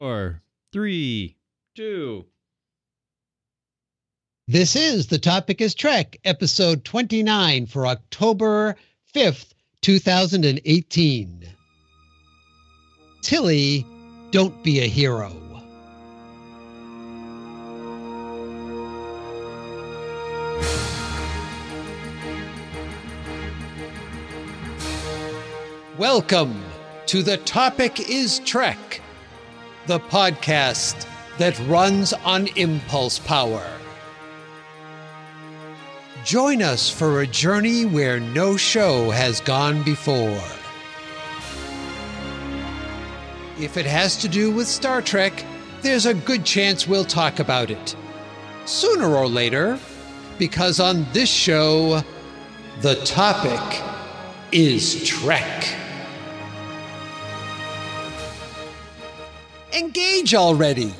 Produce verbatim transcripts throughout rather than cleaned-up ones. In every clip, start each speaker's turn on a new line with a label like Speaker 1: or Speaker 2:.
Speaker 1: Four, three, two.
Speaker 2: This is The Topic is Trek, episode twenty-nine for October fifth, two thousand eighteen. Tilly, don't be a hero. Welcome to The Topic is Trek, the podcast that runs on impulse power. Join us for a journey where no show has gone before. If it has to do with Star Trek, there's a good chance we'll talk about it. Sooner or later, because on this show, the topic is Trek. Engage already!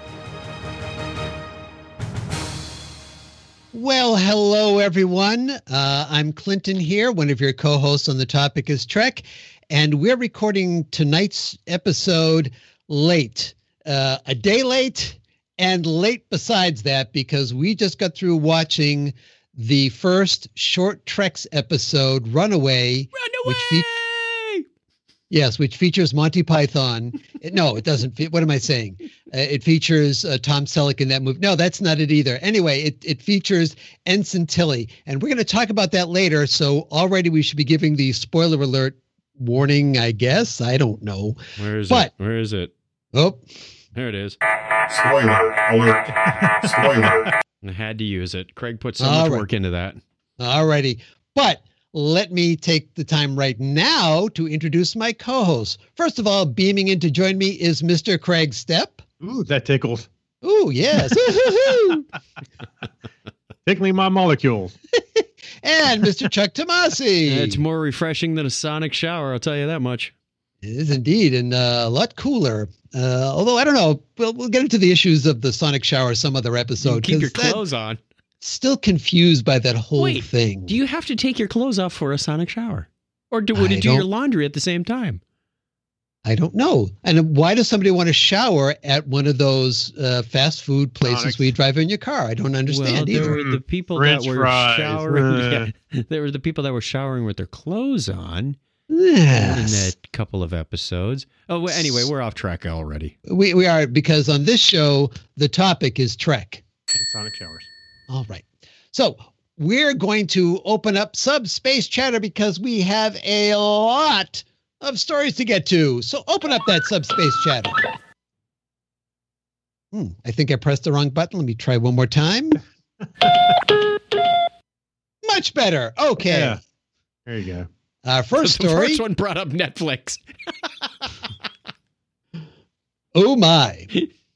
Speaker 2: Well, hello, everyone. Uh, I'm Clinton here, one of your co-hosts on The Topic is Trek, and we're recording tonight's episode late. Uh, a day late, and late besides that, because we just got through watching the first Short Treks episode, Runaway.
Speaker 1: Runaway!
Speaker 2: Which fe- yes, which features Monty Python. No, it doesn't. Fe- what am I saying? Uh, it features uh, Tom Selleck in that movie. No, that's not it either. Anyway, it, it features Ensign Tilly, and we're going to talk about that later. So already we should be giving the spoiler alert warning, I guess. I don't know.
Speaker 1: Where is
Speaker 2: but,
Speaker 1: it? Where is it?
Speaker 2: Oh,
Speaker 1: there it is.
Speaker 3: Spoiler alert. Spoiler.
Speaker 1: I had to use it. Craig put so
Speaker 2: All
Speaker 1: much
Speaker 2: right.
Speaker 1: work into that.
Speaker 2: All righty. But let me take the time right now to introduce my co-host. First of all, beaming in to join me is Mister Craig Stepp.
Speaker 4: Ooh, that tickles.
Speaker 2: Ooh, yes. Woo-hoo-hoo.
Speaker 4: Tickling my molecules.
Speaker 2: And Mister Chuck Tomasi.
Speaker 1: It's more refreshing than a sonic shower, I'll tell you that much.
Speaker 2: It is indeed, and uh, a lot cooler. Uh, although, I don't know, we'll, we'll get into the issues of the sonic shower some other
Speaker 1: You
Speaker 2: episode.
Speaker 1: keep your
Speaker 2: 'cause that-
Speaker 1: clothes on.
Speaker 2: Still confused by that whole
Speaker 1: Wait,
Speaker 2: thing.
Speaker 1: Do you have to take your clothes off for a sonic shower? Or do, would
Speaker 2: I
Speaker 1: it do your
Speaker 2: don't-
Speaker 1: laundry at the same time?
Speaker 2: I don't know. And why does somebody want to shower at one of those uh, fast food places
Speaker 4: Sonic.
Speaker 2: where you drive in your car? I don't understand
Speaker 1: well, there
Speaker 2: either.
Speaker 1: were the people
Speaker 4: French
Speaker 1: that were
Speaker 4: fries.
Speaker 1: showering.
Speaker 4: Uh.
Speaker 1: Yeah, there were the people that were showering with their clothes on in
Speaker 2: Yes.
Speaker 1: that couple of episodes. Oh, well, anyway, we're off track already.
Speaker 2: We, we are, because on this show, the topic is Trek.
Speaker 4: And sonic showers.
Speaker 2: All right. So we're going to open up subspace chatter because we have a lot of stories to get to. So open up that subspace chatter. Hmm, I think I pressed the wrong button. Let me try one more time. Much better. Okay.
Speaker 4: Yeah. There you go.
Speaker 2: Our first
Speaker 1: the
Speaker 2: story.
Speaker 1: first one brought up Netflix.
Speaker 2: Oh my.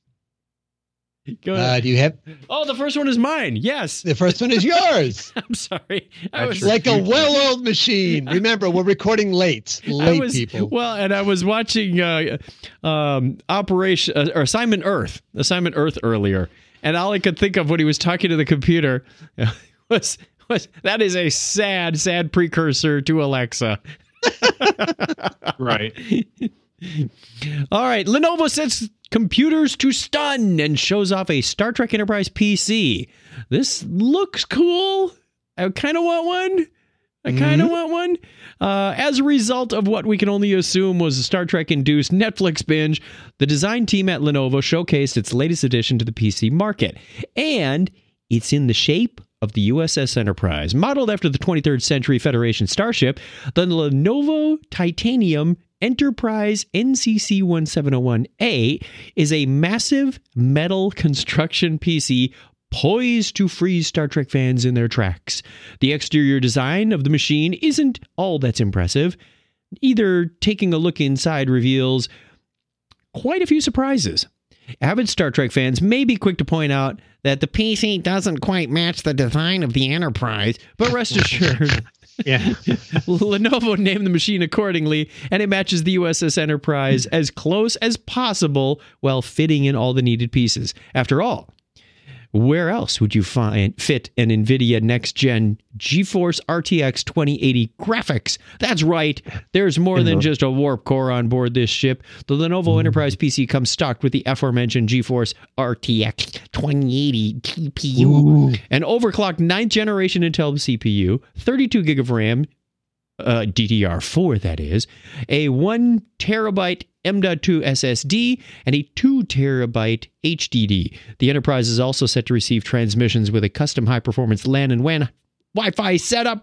Speaker 1: Go ahead.
Speaker 2: Uh, do you have
Speaker 1: Oh, the first one is mine. Yes.
Speaker 2: the first one is yours?
Speaker 1: I'm sorry. I
Speaker 4: That's
Speaker 1: was
Speaker 4: your
Speaker 2: Like a
Speaker 4: future.
Speaker 2: well-oiled machine. Remember, we're recording late. Late,
Speaker 1: I was,
Speaker 2: people.
Speaker 1: Well, and I was watching uh, um, Operation uh, or Assignment Earth, Assignment Earth earlier, and all I could think of when he was talking to the computer was was that is a sad, sad precursor to Alexa.
Speaker 4: Right.
Speaker 1: All right, Lenovo sets computers to stun and shows off a Star Trek Enterprise P C. This looks cool. I kind of want one. I kind of want one. Uh, as a result of what we can only assume was a Star Trek-induced Netflix binge, the design team at Lenovo showcased its latest addition to the P C market. And it's in the shape of the U S S Enterprise. Modeled after the twenty-third Century Federation starship, the Lenovo Titanium Enterprise N C C seventeen oh one A is a massive metal construction P C poised to freeze Star Trek fans in their tracks. The exterior design of the machine isn't all that's impressive. Either taking a look inside reveals quite a few surprises. Avid Star Trek fans may be quick to point out that the P C doesn't quite match the design of the Enterprise, but rest assured,
Speaker 4: Yeah.
Speaker 1: Lenovo named the machine accordingly, and it matches the U S S Enterprise as close as possible while fitting in all the needed pieces. After all, Where else would you find fit an NVIDIA next-gen GeForce R T X twenty eighty graphics? That's right. There's more than just a warp core on board this ship. The Lenovo Enterprise P C comes stocked with the aforementioned GeForce R T X twenty eighty G P U, Ooh. An overclocked ninth generation Intel C P U, thirty-two gig of RAM, uh, D D R four that is, a one terabyte M dot two S S D, and a two terabyte H D D. The Enterprise is also set to receive transmissions with a custom high-performance LAN and W A N Wi-Fi setup.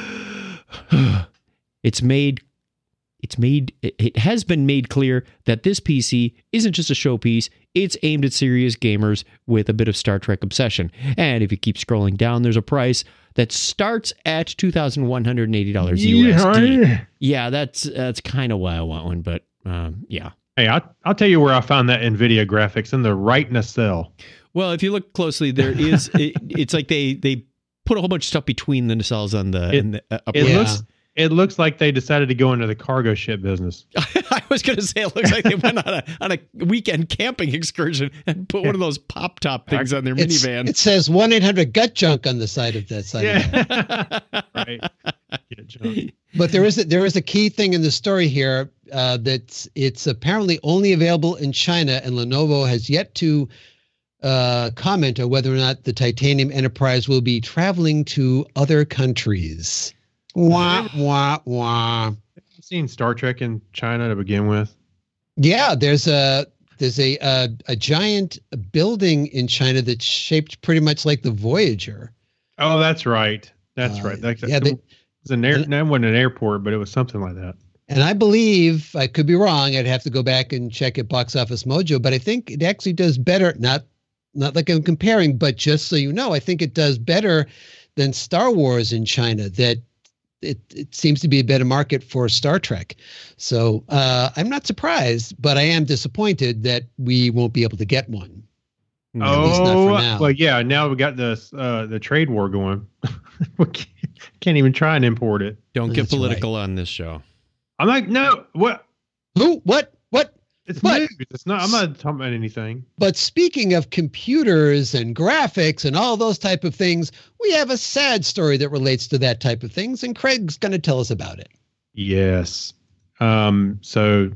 Speaker 1: It's made, it's made, it has been made clear that this P C isn't just a showpiece. It's aimed at serious gamers with a bit of Star Trek obsession. And if you keep scrolling down, there's a price that starts at two thousand one hundred eighty dollars U S D. Yeah, that's that's kind of why I want one, but um, yeah.
Speaker 4: Hey, I'll, I'll tell you where I found that NVIDIA graphics in the right nacelle.
Speaker 1: Well, if you look closely, there is, it, it's like they, they put a whole bunch of stuff between the nacelles on the,
Speaker 4: it,
Speaker 1: and the uh, upper.
Speaker 4: It
Speaker 1: yeah.
Speaker 4: looks it looks like they decided to go into the cargo ship business.
Speaker 1: I was going to say it looks like they went on a on a weekend camping excursion and put one of those pop top things on their
Speaker 2: it's,
Speaker 1: minivan.
Speaker 2: It says one eight hundred gut junk on the side of that side.
Speaker 4: Yeah.
Speaker 2: Of that.
Speaker 4: Right. Get junk.
Speaker 2: But there is a, there is a key thing in the story here uh, that it's apparently only available in China, and Lenovo has yet to uh, comment on whether or not the Titanium Enterprise will be traveling to other countries. Wah, wah, wah.
Speaker 4: I've seen Star Trek in China to begin with.
Speaker 2: Yeah, there's a there's a a, a giant building in China that's shaped pretty much like the Voyager.
Speaker 4: Oh, that's right. That's
Speaker 2: Uh,
Speaker 4: right. That's,
Speaker 2: yeah, they-
Speaker 4: it was an air, no, it wasn't an airport, but it was something like that.
Speaker 2: And I believe, I could be wrong, I'd have to go back and check at Box Office Mojo, but I think it actually does better, not not like I'm comparing, but just so you know, I think it does better than Star Wars in China, that it, it seems to be a better market for Star Trek. So uh, I'm not surprised, but I am disappointed that we won't be able to get one. At least not for now.
Speaker 4: Oh, well, yeah. Now we got this uh, the trade war going. We can't, can't even try and import it.
Speaker 1: Don't get
Speaker 2: That's
Speaker 1: political on this show.
Speaker 4: I'm like, no, what?
Speaker 2: Who? What? What?
Speaker 4: It's
Speaker 2: What?
Speaker 4: news. It's not. I'm not talking about anything.
Speaker 2: But speaking of computers and graphics and all those type of things, we have a sad story that relates to that type of things, and Craig's going to tell us about it.
Speaker 4: Yes. Um. So,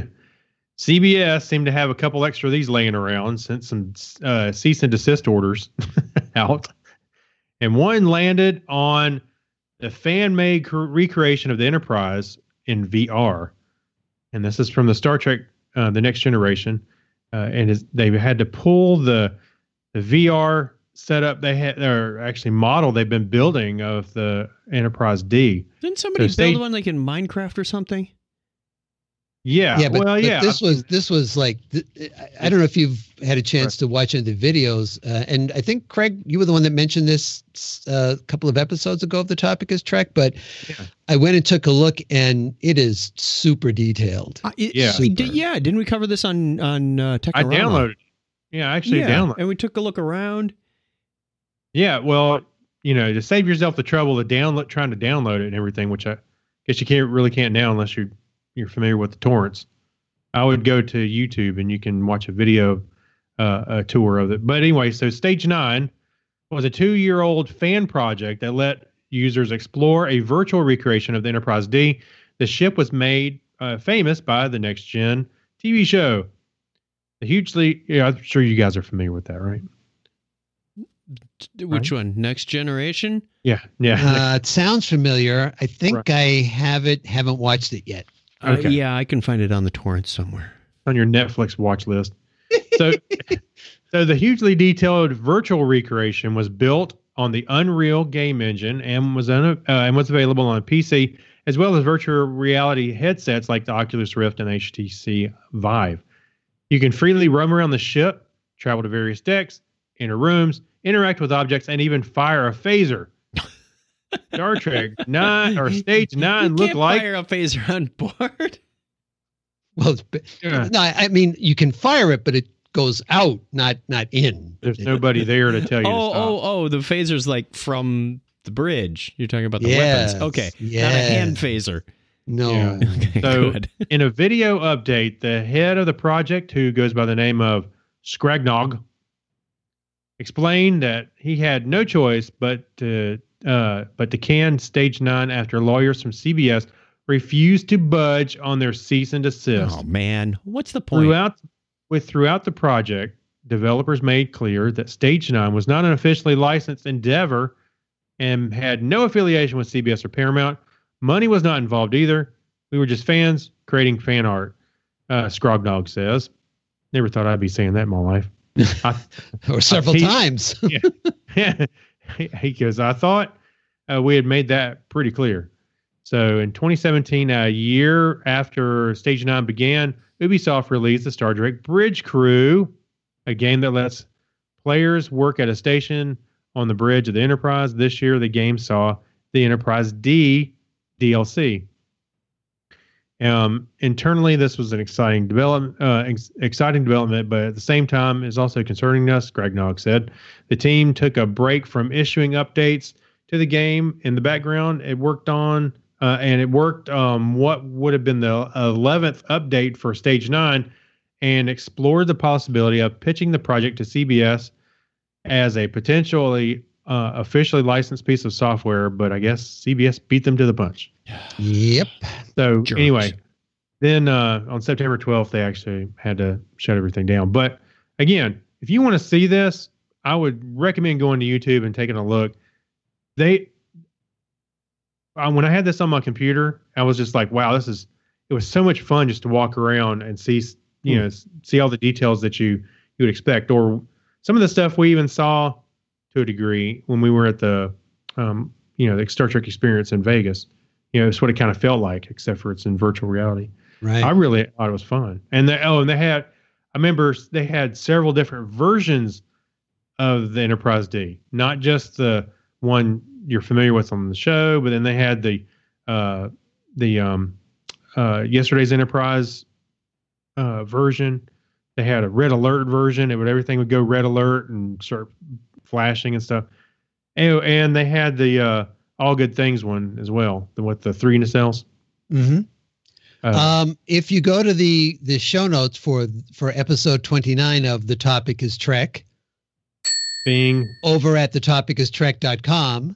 Speaker 4: C B S seemed to have a couple extra of these laying around, sent some uh, cease and desist orders out, and one landed on the fan-made cre- recreation of the Enterprise in V R. And this is from the Star Trek, uh, The Next Generation. Uh, and is, they had to pull the, the V R setup they had, or actually model they've been building of the Enterprise D.
Speaker 1: Didn't somebody
Speaker 4: So
Speaker 1: build
Speaker 4: they-
Speaker 1: one like in Minecraft or something?
Speaker 4: Yeah.
Speaker 2: Yeah, but,
Speaker 4: well,
Speaker 2: but
Speaker 4: yeah.
Speaker 2: this was this was like th- I- I don't know if you've had a chance to watch any of the videos, uh, and I think Craig, you were the one that mentioned this uh, a couple of episodes ago of the topic is Trek, but
Speaker 4: Yeah.
Speaker 2: I went and took a look, and it is super detailed.
Speaker 1: Uh, it-
Speaker 4: Yeah.
Speaker 1: we did- yeah. Didn't we cover this on on uh,
Speaker 4: I
Speaker 1: Technorama?
Speaker 4: downloaded it. Yeah, I actually
Speaker 1: yeah,
Speaker 4: downloaded
Speaker 1: and we took a look around.
Speaker 4: Yeah, well, you know, to save yourself the trouble of download, trying to download it and everything, which I guess you can't really can't now unless you're you're familiar with the torrents. I would go to YouTube and you can watch a video, uh, a tour of it. But anyway, so Stage Nine was a two-year-old fan project that let users explore a virtual recreation of the Enterprise D. The ship was made uh, famous by the Next Gen T V show. The hugely, yeah, I'm sure you guys are familiar with that, right?
Speaker 1: Which one? Next Generation?
Speaker 4: Yeah, yeah.
Speaker 2: Uh, it sounds familiar. I think
Speaker 4: Right.
Speaker 2: I have it, haven't watched it yet.
Speaker 1: Uh,
Speaker 4: Okay.
Speaker 1: yeah, I can find it on the torrent somewhere.
Speaker 4: On your Netflix watch list. So, so the hugely detailed virtual recreation was built on the Unreal game engine and was un, uh, and was available on P C as well as virtual reality headsets like the Oculus Rift and H T C Vive. You can freely roam around the ship, travel to various decks, enter rooms, interact with objects, and even fire a phaser. Star Trek nine or Stage Nine
Speaker 1: you
Speaker 4: looked
Speaker 1: can't
Speaker 4: like
Speaker 1: fire a phaser on board.
Speaker 2: Well, it's,
Speaker 4: Yeah.
Speaker 2: no, I I mean you can fire it, but it goes out, not not in.
Speaker 4: there's nobody there to tell you.
Speaker 1: Oh,
Speaker 4: to stop.
Speaker 1: oh, oh! The phaser's like from the bridge. You're talking about the
Speaker 2: Yes,
Speaker 1: weapons. Okay, not a
Speaker 2: yes.
Speaker 1: hand phaser.
Speaker 2: No.
Speaker 4: Yeah.
Speaker 1: Okay,
Speaker 4: So-
Speaker 1: good.
Speaker 4: In a video update, the head of the project, who goes by the name of Scragnog, explained that he had no choice but to uh, but to can Stage Nine after lawyers from C B S refused to budge on their cease and desist.
Speaker 1: Oh man, what's the point?
Speaker 4: Throughout with throughout the project, developers made clear that Stage Nine was not an officially licensed endeavor and had no affiliation with C B S or Paramount. Money was not involved either. We were just fans creating fan art. Uh, Scrognog says, "Never thought I'd be saying that in my life." I,
Speaker 2: or several
Speaker 4: I, he,
Speaker 2: times.
Speaker 4: yeah. He goes, I thought uh, we had made that pretty clear. So in twenty seventeen, a year after Stage Nine began, Ubisoft released the Star Trek Bridge Crew, a game that lets players work at a station on the bridge of the Enterprise. This year, the game saw the Enterprise D D L C. Um, internally, this was an exciting development, uh, ex- exciting development, but at the same time, is also concerning us. Greg Nog said the team took a break from issuing updates to the game. In the background, it worked on, uh, and it worked um, what would have been the eleventh update for Stage Nine, and explored the possibility of pitching the project to C B S as a potentially uh, officially licensed piece of software. But I guess C B S beat them to the punch.
Speaker 2: Yep.
Speaker 4: So
Speaker 1: Jerks.
Speaker 4: anyway, then uh, on September twelfth, they actually had to shut everything down. But again, if you want to see this, I would recommend going to YouTube and taking a look. They, uh, when I had this on my computer, I was just like, wow, this is, it was so much fun just to walk around and see, you
Speaker 2: Hmm.
Speaker 4: know, see all the details that you, you would expect. Or some of the stuff we even saw to a degree when we were at the, um, you know, the Star Trek experience in Vegas. You know, it's what it kind of felt like, except for it's in virtual reality.
Speaker 2: Right.
Speaker 4: I really thought it was fun. And they, oh, and they had, I remember they had several different versions of the Enterprise D, not just the one you're familiar with on the show, but then they had the, uh, the, um, uh, yesterday's Enterprise, uh, version. They had a red alert version. It would, everything would go red alert and start flashing and stuff. And, and they had the, uh, All Good Things one as well, the, with the three nacelles.
Speaker 2: Mm-hmm.
Speaker 4: Uh,
Speaker 2: Um, if you go to the the show notes for for episode twenty-nine of The Topic is Trek
Speaker 4: being
Speaker 2: over at the topic is trek dot com.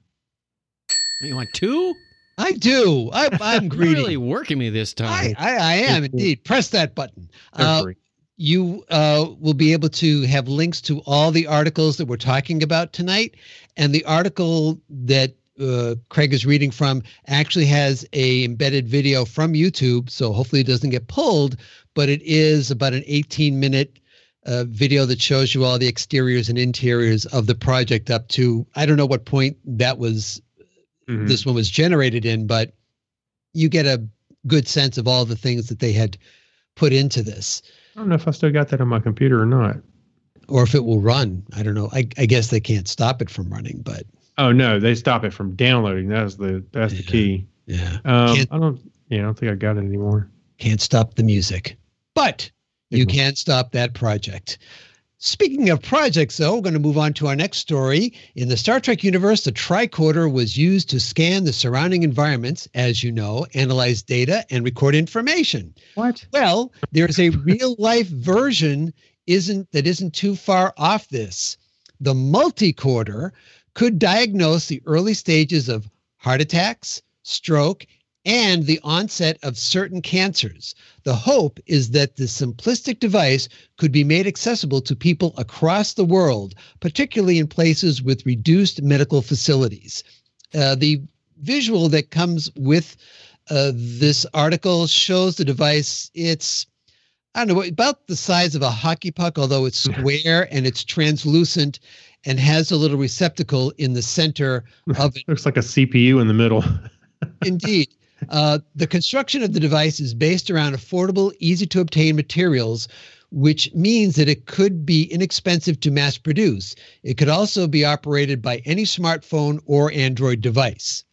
Speaker 1: You want two?
Speaker 2: I do. I, I'm
Speaker 1: You're
Speaker 2: greedy.
Speaker 1: really working me this time.
Speaker 2: I, I, I am indeed. Press that button.
Speaker 4: they're
Speaker 2: Uh,
Speaker 4: free.
Speaker 2: you uh, will be able to have links to all the articles that we're talking about tonight. And the article that uh, Craig is reading from actually has a embedded video from YouTube. So hopefully it doesn't get pulled, but it is about an eighteen minute uh, video that shows you all the exteriors and interiors of the project up to, I don't know what point that was,
Speaker 4: Mhm.
Speaker 2: this one was generated in, but you get a good sense of all the things that they had put into this.
Speaker 4: I don't know if I still got that on my computer or not.
Speaker 2: Or if it will run. I don't know. I, I guess they can't stop it from running, but
Speaker 4: Oh no, they stop it from downloading. That's the that's the
Speaker 2: Yeah.
Speaker 4: key.
Speaker 2: yeah,
Speaker 4: Um,
Speaker 2: Can't-
Speaker 4: I don't. Yeah, I don't think I got it anymore.
Speaker 2: can't stop the music. But you
Speaker 4: Mhm.
Speaker 2: can stop that project. Speaking of projects, though, we're going to move on to our next story. In the Star Trek universe, the tricorder was used to scan the surrounding environments, as you know, analyze data, and record information.
Speaker 4: What?
Speaker 2: Well, there's a real life version isn't that isn't too far off this. The multicorder could diagnose the early stages of heart attacks, stroke, and the onset of certain cancers. The hope is that the simplistic device could be made accessible to people across the world, particularly in places with reduced medical facilities. Uh, the visual that comes with uh, this article shows the device. It's, I don't know, about the size of a hockey puck, although it's square and it's translucent and has a little receptacle in the center of it.
Speaker 4: Looks like a C P U in the middle.
Speaker 2: Indeed. Uh, the construction of the device is based around affordable, easy to obtain materials, which means that it could be inexpensive to mass produce. It could also be operated by any smartphone or Android device.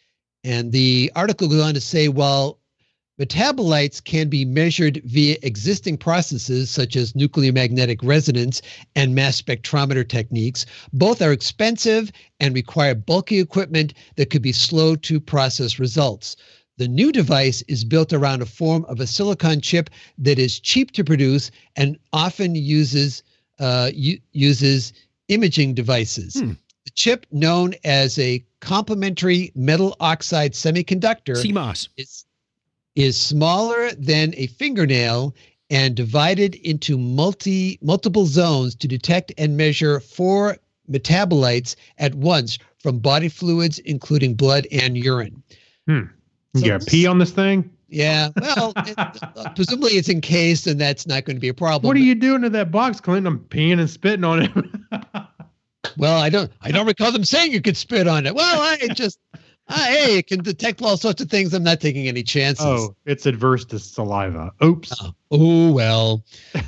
Speaker 2: And the article goes on to say, while metabolites can be measured via existing processes such as nuclear magnetic resonance and mass spectrometer techniques, both are expensive and require bulky equipment that could be slow to process results. The new device is built around a form of a silicon chip that is cheap to produce and often uses uh, u- uses imaging devices.
Speaker 1: Hmm.
Speaker 2: The chip, known as a complementary metal oxide semiconductor,
Speaker 1: C M O S.
Speaker 2: is, is smaller than a fingernail and divided into multi multiple zones to detect and measure four metabolites at once from body fluids, including blood and urine.
Speaker 4: Hmm. You
Speaker 2: So
Speaker 4: got
Speaker 2: this-
Speaker 4: pee on this thing?
Speaker 2: Yeah, well, it, uh, presumably it's encased, and that's not going to be a problem.
Speaker 4: What are you doing to that box, Clinton? I'm peeing and spitting on it.
Speaker 2: Well, I don't. I don't recall them saying you could spit on it. Well, I just, uh, hey, it can detect all sorts of things. I'm not taking any chances.
Speaker 4: Oh, it's adverse to saliva. Oops.
Speaker 2: Oh, oh well.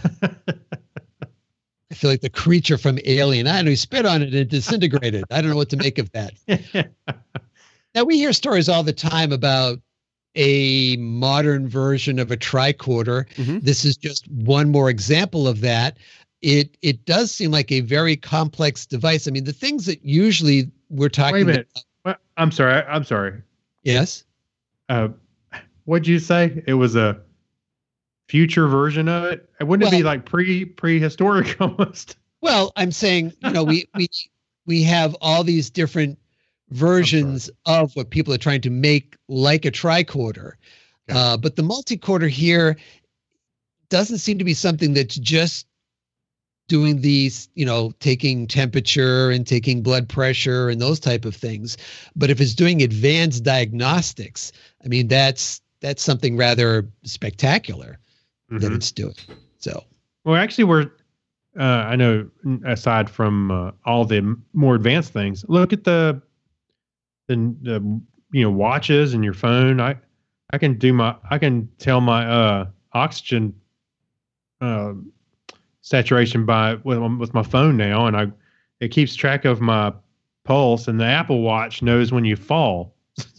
Speaker 2: I feel like the creature from Alien. I know he spit on it and disintegrated. I don't know what to make of that. Now we hear stories all the time about a modern version of a tricorder.
Speaker 1: Mhm.
Speaker 2: This is just one more example of that. It it does seem like a very complex device. I mean, the things that usually we're talking
Speaker 4: Wait a minute.
Speaker 2: about.
Speaker 4: Well, I'm sorry. I, I'm sorry.
Speaker 2: Yes.
Speaker 4: Uh, what'd you say? It was a future version of it? Wouldn't it be
Speaker 2: Well-
Speaker 4: like pre prehistoric almost?
Speaker 2: Well, I'm saying, you know, we we we have all these different versions of what people are trying to make like a tricorder.
Speaker 4: Okay.
Speaker 2: Uh, but the multicorder here doesn't seem to be something that's just doing these, you know, taking temperature and taking blood pressure and those type of things. But if it's doing advanced diagnostics, I mean, that's that's something rather spectacular that
Speaker 4: Mhm.
Speaker 2: it's doing. So,
Speaker 4: Well, actually, we're. Uh, I know. Aside from uh, all the m- more advanced things, look at the, the, the you know watches and your phone. I I can do my. I can tell my uh, oxygen uh, saturation by with, with my phone now, and I it keeps track of my pulse, and the Apple Watch knows when you fall.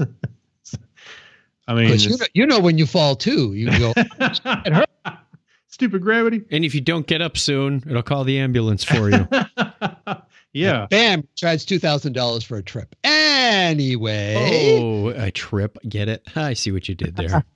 Speaker 4: I mean,
Speaker 2: because you know, you know when you fall too, you go.
Speaker 4: it hurt. Stupid gravity.
Speaker 1: And if you don't get up soon, it'll call the ambulance for you.
Speaker 4: Yeah.
Speaker 2: Bam, charge two thousand dollars for a trip. Anyway,
Speaker 1: Oh, a trip. Get it? I see what you did there.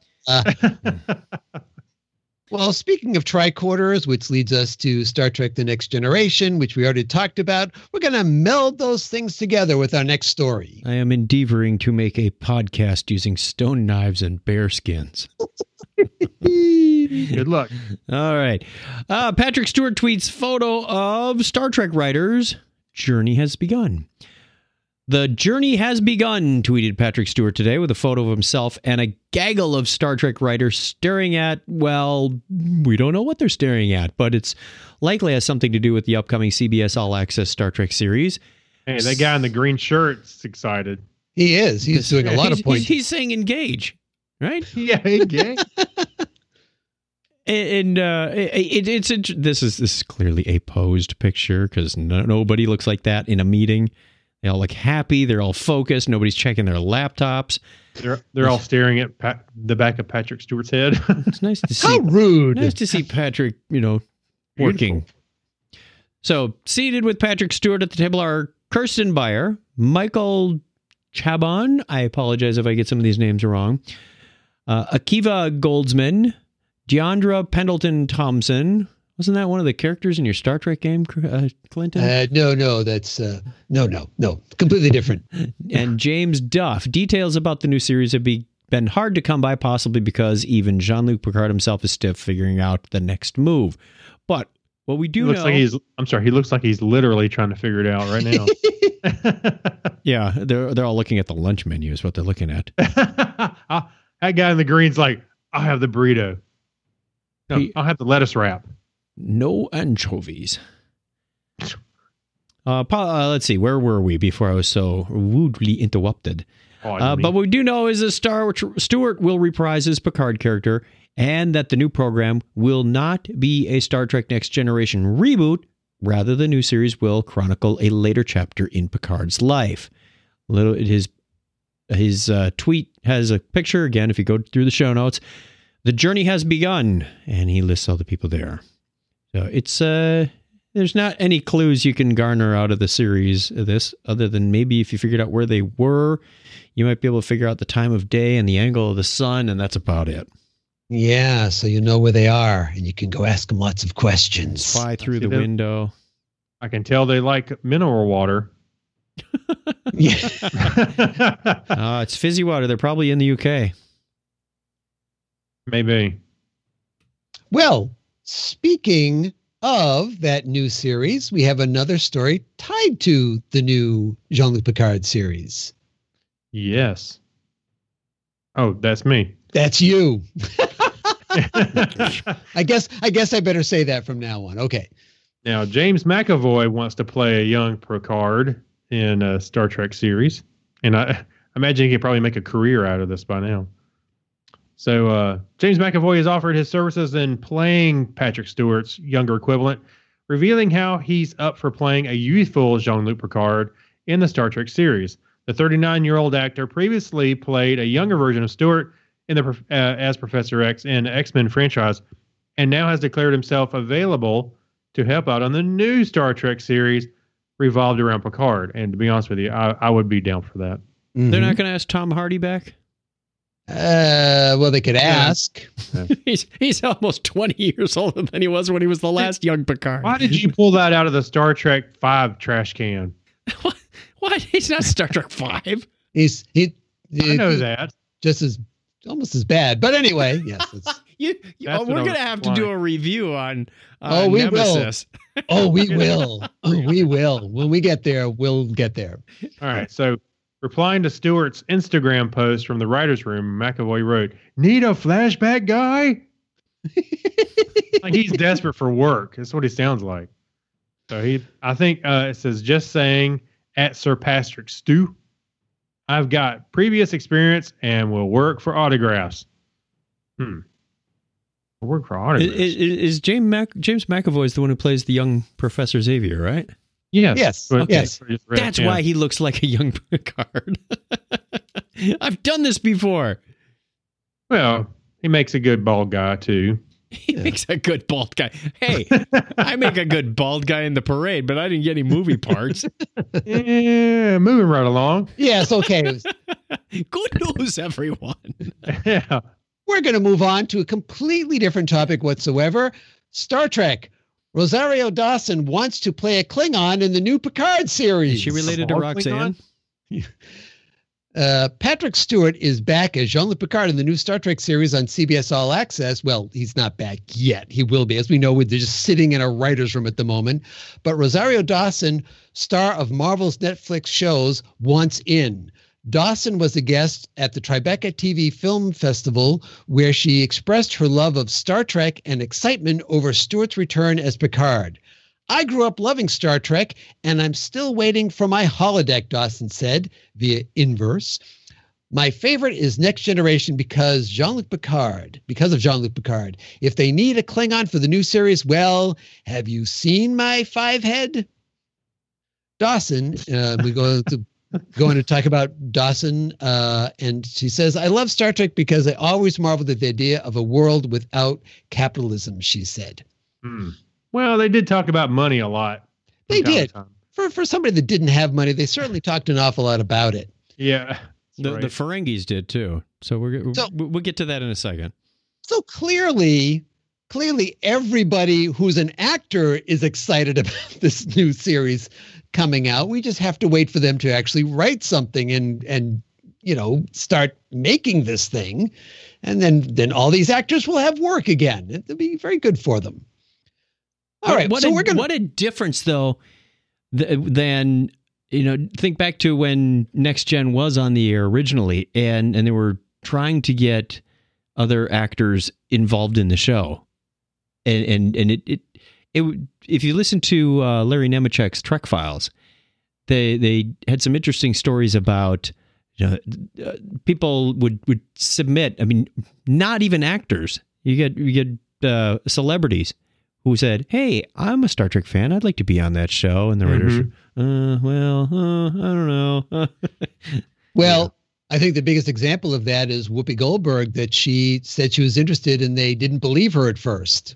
Speaker 2: well, speaking of tricorders, which leads us to Star Trek The Next Generation, which we already talked about, we're going to meld those things together with our next story.
Speaker 1: I am endeavoring to make a podcast using stone knives and bear skins.
Speaker 4: Good luck.
Speaker 1: All right. Uh, Patrick Stewart tweets photo of Star Trek writers. Journey has begun. The journey has begun, tweeted Patrick Stewart today with a photo of himself and a gaggle of Star Trek writers staring at, well, we don't know what they're staring at, but it's likely has something to do with the upcoming C B S All Access Star Trek series.
Speaker 4: Hey, that guy in the green shirt's excited.
Speaker 2: He is. He's doing a lot
Speaker 1: he's,
Speaker 2: of points.
Speaker 1: He's, he's saying engage, right?
Speaker 4: Yeah, hey, gang.
Speaker 1: And uh, it, it's a, this is this is clearly a posed picture because no, nobody looks like that in a meeting. They all look happy. They're all focused. Nobody's checking their laptops.
Speaker 4: They're they're all staring at Pat, the back of Patrick Stewart's head.
Speaker 1: It's nice to see.
Speaker 2: How rude.
Speaker 1: Nice to see Patrick, you know, working.
Speaker 4: Beautiful.
Speaker 1: So seated with Patrick Stewart at the table are Kirsten Beyer, Michael Chabon. I apologize if I get some of these names wrong. Uh, Akiva Goldsman, Deandra Pendleton Thompson. Wasn't that one of the characters in your Star Trek game, uh, Clinton?
Speaker 2: Uh, no, no, that's uh, no, no, no, completely different.
Speaker 1: And James Duff. Details about the new series have be, been hard to come by, possibly because even Jean-Luc Picard himself is stiff figuring out the next move. But what we do
Speaker 4: He looks
Speaker 1: know,
Speaker 4: like he's. I'm sorry. He looks like he's literally trying to figure it out right now.
Speaker 1: yeah, they're they're all looking at the lunch menu is what they're looking at.
Speaker 4: Ah, that guy in the green's like, I'll have the burrito. No,
Speaker 1: He-
Speaker 4: I'll have the lettuce wrap.
Speaker 1: No anchovies. Uh, pa- uh, let's see, where were we before I was so rudely interrupted?
Speaker 4: Oh, I
Speaker 1: Uh,
Speaker 4: mean,
Speaker 1: but what we do know is that Star Stewart will reprise his Picard character, and that the new program will not be a Star Trek Next Generation reboot. Rather, the new series will chronicle a later chapter in Picard's life. Little his his uh, tweet has a picture again. If you go through the show notes, the journey has begun, and he lists all the people there. So it's uh, there's not any clues you can garner out of the series of this, other than maybe if you figured out where they were, you might be able to figure out the time of day and the angle of the sun, and that's about it.
Speaker 2: Yeah, so you know where they are, and you can go ask them lots of questions.
Speaker 1: Spy through
Speaker 4: See
Speaker 1: the
Speaker 4: that?
Speaker 1: window.
Speaker 4: I can tell they like mineral water.
Speaker 2: Yeah.
Speaker 1: Uh, it's fizzy water. They're probably in the U K.
Speaker 4: Maybe.
Speaker 2: Well, speaking of that new series, we have another story tied to the new Jean-Luc Picard series.
Speaker 4: Yes. Oh, that's me.
Speaker 2: That's you. I guess I guess I better say that from now on. Okay.
Speaker 4: Now, James McAvoy wants to play a young Picard in a Star Trek series. And I imagine he could probably make a career out of this by now. So uh, James McAvoy has offered his services in playing Patrick Stewart's younger equivalent, revealing how he's up for playing a youthful Jean-Luc Picard in the Star Trek series. The thirty-nine-year-old actor previously played a younger version of Stewart in the uh, as Professor X in the X-Men franchise, and now has declared himself available to help out on the new Star Trek series revolved around Picard. And to be honest with you, I, I would be down for that.
Speaker 2: Mm-hmm.
Speaker 1: They're not going to ask Tom Hardy back?
Speaker 2: Uh, well, they could ask.
Speaker 1: he's he's almost twenty years older than he was when he was the last young Picard.
Speaker 4: Why did you pull that out of the Star Trek five trash can?
Speaker 1: What? What? He's not Star Trek five.
Speaker 2: He's he.
Speaker 4: I know
Speaker 2: he,
Speaker 4: that.
Speaker 2: Just as almost as bad, but anyway, yes. It's,
Speaker 1: You, you, oh,
Speaker 4: That's
Speaker 1: we're
Speaker 4: what I
Speaker 1: going to
Speaker 4: was
Speaker 1: have to do
Speaker 4: implying.
Speaker 1: a review on, on
Speaker 2: Oh, we will.
Speaker 1: Nemesis.
Speaker 2: oh, we will. Oh, we will. When we get there, we'll get there.
Speaker 4: All right. So, replying to Stewart's Instagram post from the writer's room, McAvoy wrote, "Need a flashback guy?" Like he's desperate for work. That's what he sounds like. So he, I think uh, it says, just saying at Sir Patrick Stew, I've got previous experience and will work for autographs. Hmm. Will work for autographs.
Speaker 1: Is, is, is James, Mac, James McAvoy is the one who plays the young Professor Xavier, right?
Speaker 4: Yes.
Speaker 2: Yes,
Speaker 4: But-
Speaker 2: okay. yes.
Speaker 1: That's
Speaker 4: yeah.
Speaker 1: why he looks like a young Picard. I've done this before.
Speaker 4: Well, he makes a good bald guy too.
Speaker 1: He makes a good bald guy. Hey, I make a good bald guy in the parade, but I didn't get any movie parts.
Speaker 4: Yeah, moving right along.
Speaker 2: Yes, okay.
Speaker 1: Good news, everyone.
Speaker 4: Yeah.
Speaker 2: We're going to move on to a completely different topic whatsoever. Star Trek. Rosario Dawson wants to play a Klingon in the new Picard series.
Speaker 1: Is she related to
Speaker 4: All
Speaker 1: Roxanne?
Speaker 2: Uh, Patrick Stewart is back as Jean-Luc Picard in the new Star Trek series on C B S All Access. Well, he's not back yet. He will be. As we know, they're just sitting in a writer's room at the moment. But Rosario Dawson, star of Marvel's Netflix shows, wants in. Dawson was a guest at the Tribeca T V Film Festival, where she expressed her love of Star Trek and excitement over Stewart's return as Picard. I grew up loving Star Trek, and I'm still waiting for my holodeck, Dawson said via Inverse. My favorite is Next Generation because Jean-Luc Picard, because of Jean-Luc Picard. If they need a Klingon for the new series, well, have you seen my five head? Dawson, uh, we go to going to talk about Dawson, uh, and she says, I love Star Trek because I always marveled at the idea of a world without capitalism, she said.
Speaker 4: Hmm. Well, they did talk about money a lot. from
Speaker 2: They
Speaker 4: time to
Speaker 2: did.
Speaker 4: time.
Speaker 2: For for somebody that didn't have money, they certainly talked an awful lot about it.
Speaker 4: Yeah. that's
Speaker 1: The,
Speaker 4: right.
Speaker 1: the Ferengis did too. So we're
Speaker 2: So-
Speaker 1: we'll get to that in a second.
Speaker 2: So clearly, clearly everybody who's an actor is excited about this new series coming out. We just have to wait for them to actually write something and and you know start making this thing, and then then all these actors will have work again. It'll be very good for them. All right,
Speaker 1: What
Speaker 2: so
Speaker 1: a,
Speaker 2: we're gonna.
Speaker 1: what a difference though th- than you know think back to when Next Gen was on the air originally, and and they were trying to get other actors involved in the show, and and and it it, it would- if you listen to uh, Larry Nemechek's Trek Files, they they had some interesting stories about you know uh, people would would submit. I mean, not even actors. You get you get uh, celebrities who said, "Hey, I'm a Star Trek fan. I'd like to be on that show." And the writers, uh, well, uh, I don't know.
Speaker 2: Well, I think the biggest example of that is Whoopi Goldberg, that she said she was interested and they didn't believe her at first.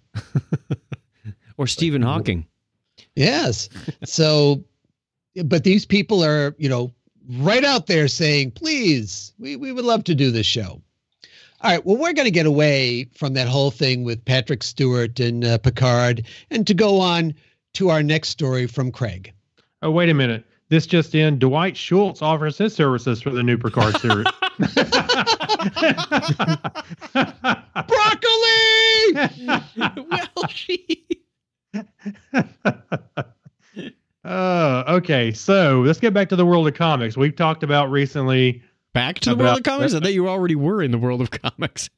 Speaker 1: Or Stephen Hawking.
Speaker 2: Yes. So, but these people are, you know, right out there saying, please, we, we would love to do this show. All right. Well, we're going to get away from that whole thing with Patrick Stewart and uh, Picard and to go on to our next story from Craig.
Speaker 4: Oh, wait a minute. This just in. Dwight Schultz offers his services for the new Picard series.
Speaker 2: Broccoli!
Speaker 1: Well, she.
Speaker 4: uh, okay, so let's get back to the world of comics. We've talked about recently.
Speaker 1: Back to the
Speaker 4: About-
Speaker 1: world of comics? I thought you already were in the world of comics.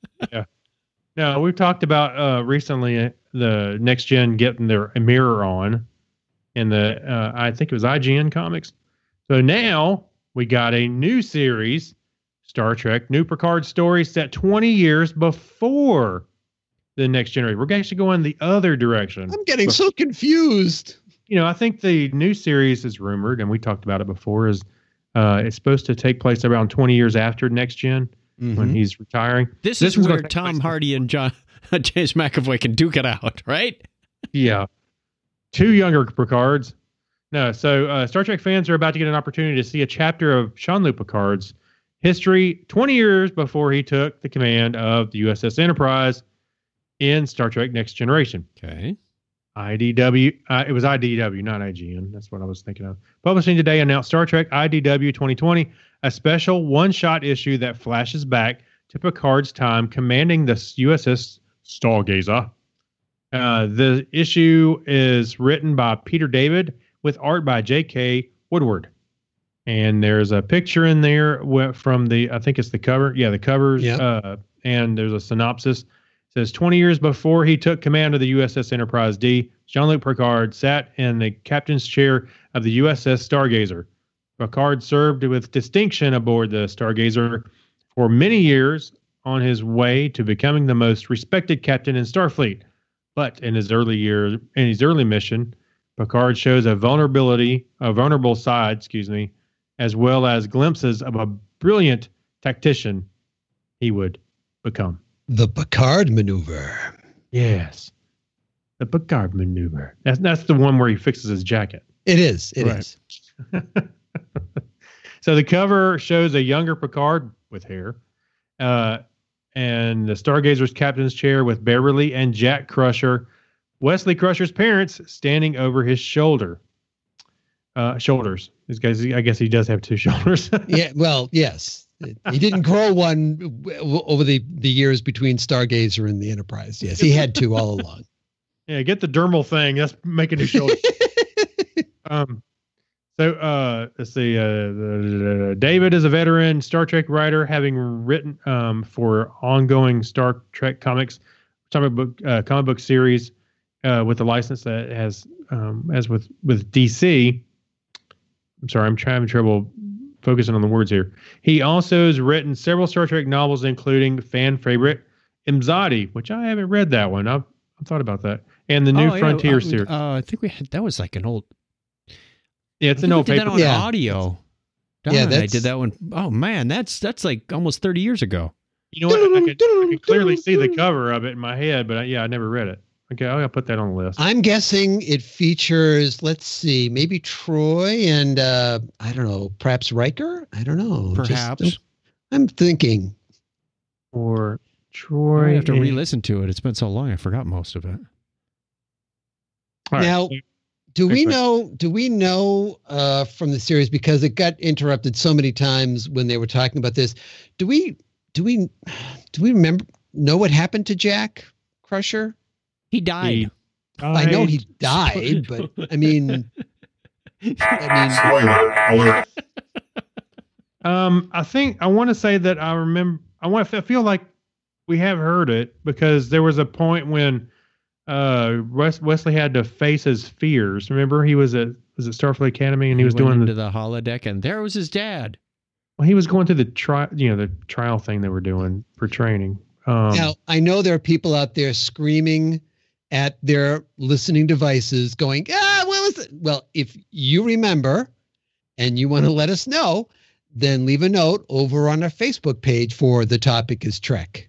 Speaker 4: No, we've talked about uh, recently uh, the next gen getting their mirror on in the, uh, I think it was I G N Comics. So now we got a new series, Star Trek, New Picard story set twenty years before the next generation. We're actually going the other direction.
Speaker 2: I'm getting so confused.
Speaker 4: You know, I think the new series is rumored, and we talked about it before, is uh, it's supposed to take place around twenty years after next gen when
Speaker 2: Mhm.
Speaker 4: he's retiring.
Speaker 1: This,
Speaker 4: This
Speaker 1: is
Speaker 4: one's
Speaker 1: where
Speaker 4: gonna take
Speaker 1: Tom
Speaker 4: place-
Speaker 1: Hardy and John, James McAvoy can duke it out, right?
Speaker 4: Yeah. Two younger Picards. No, so uh, Star Trek fans are about to get an opportunity to see a chapter of Jean-Luc Picard's history twenty years before he took the command of the U S S Enterprise in Star Trek Next Generation.
Speaker 1: Okay.
Speaker 4: I D W, uh, it was I D W, not I G N. That's what I was thinking of. Publishing today announced Star Trek I D W twenty twenty, a special one-shot issue that flashes back to Picard's time commanding the U S S Stargazer. Uh, the issue is written by Peter David with art by J K Woodward. And there's a picture in there wi- from the, I think it's the cover. Yeah, the covers.
Speaker 2: Yeah.
Speaker 4: Uh, and there's a synopsis. It says twenty years before he took command of the U S S Enterprise D, Jean-Luc Picard sat in the captain's chair of the U S S Stargazer. Picard served with distinction aboard the Stargazer for many years on his way to becoming the most respected captain in Starfleet. But in his early years, in his early mission, Picard shows a vulnerability, a vulnerable side, excuse me, as well as glimpses of a brilliant tactician he would become.
Speaker 2: The Picard maneuver.
Speaker 4: Yes, the Picard maneuver. That's that's the one where he fixes his jacket.
Speaker 2: It is. It is.
Speaker 1: Right.
Speaker 4: So the cover shows a younger Picard with hair, uh, and the Stargazer's captain's chair with Beverly and Jack Crusher, Wesley Crusher's parents, standing over his shoulder. Uh, shoulders. This guy's, I guess he does have two shoulders.
Speaker 2: Yeah. Well, yes. He didn't grow one w- w- over the, the years between Stargazer and the Enterprise. Yes, he had two all along.
Speaker 4: Yeah, get the dermal thing. That's making his shoulder. um, so uh, let's see. Uh, the, the, David is a veteran Star Trek writer, having written um, for ongoing Star Trek comics, comic book uh, comic book series uh, with a license that has, um, as with with D C. I'm sorry, I'm trying having trouble focusing on the words here. He also has written several Star Trek novels, including fan favorite Imzadi, which I haven't read that one. I've, I've thought about that, and the New
Speaker 1: Oh, yeah,
Speaker 4: Frontier
Speaker 1: uh,
Speaker 4: series.
Speaker 1: Uh, I think we had that was like an old.
Speaker 4: Yeah, it's
Speaker 1: I
Speaker 4: an
Speaker 1: think
Speaker 4: old
Speaker 1: we did
Speaker 4: paper.
Speaker 1: that on
Speaker 2: Yeah.
Speaker 1: audio. Don
Speaker 2: Yeah,
Speaker 1: and I
Speaker 2: that's-
Speaker 1: did that one. Oh man, that's that's like almost thirty years ago.
Speaker 4: You know what? I could, I could clearly see the cover of it in my head, but I, yeah, I never read it. Okay, I gotta put that on the list.
Speaker 2: I'm guessing it features, let's see, maybe Troy and uh, I don't know, perhaps Riker? I don't know. Just-
Speaker 1: Perhaps.
Speaker 2: I'm thinking.
Speaker 4: Or
Speaker 1: I
Speaker 4: Troy.
Speaker 1: have to
Speaker 4: and-
Speaker 1: re-listen to it. It's been so long, I forgot most of it.
Speaker 4: All right,
Speaker 2: Now-
Speaker 4: so-
Speaker 2: Do we
Speaker 4: Quick
Speaker 2: know? Do we know uh, from the series, because it got interrupted so many times when they were talking about this? Do we? Do we? Do we remember? Know what happened to Jack Crusher?
Speaker 1: He died.
Speaker 4: He
Speaker 2: I know
Speaker 4: died.
Speaker 2: he died, but I mean, I mean,
Speaker 3: Spoiler alert.
Speaker 4: Um, I think I want to say that I remember. I want. I feel like we have heard it because there was a point when uh Wes, Wesley had to face his fears. Remember, he was at was it Starfleet Academy and he, was
Speaker 1: went
Speaker 4: doing
Speaker 1: into
Speaker 4: the.
Speaker 1: the holodeck, and there was his dad.
Speaker 4: Well, he was going through the trial. You know, the trial thing they were doing for training. Um,
Speaker 2: now I know there are people out there screaming at their listening devices, going, "Ah, what was it?" Well, if you remember, and you want to let us know, then leave a note over on our Facebook page for The Topic is Trek.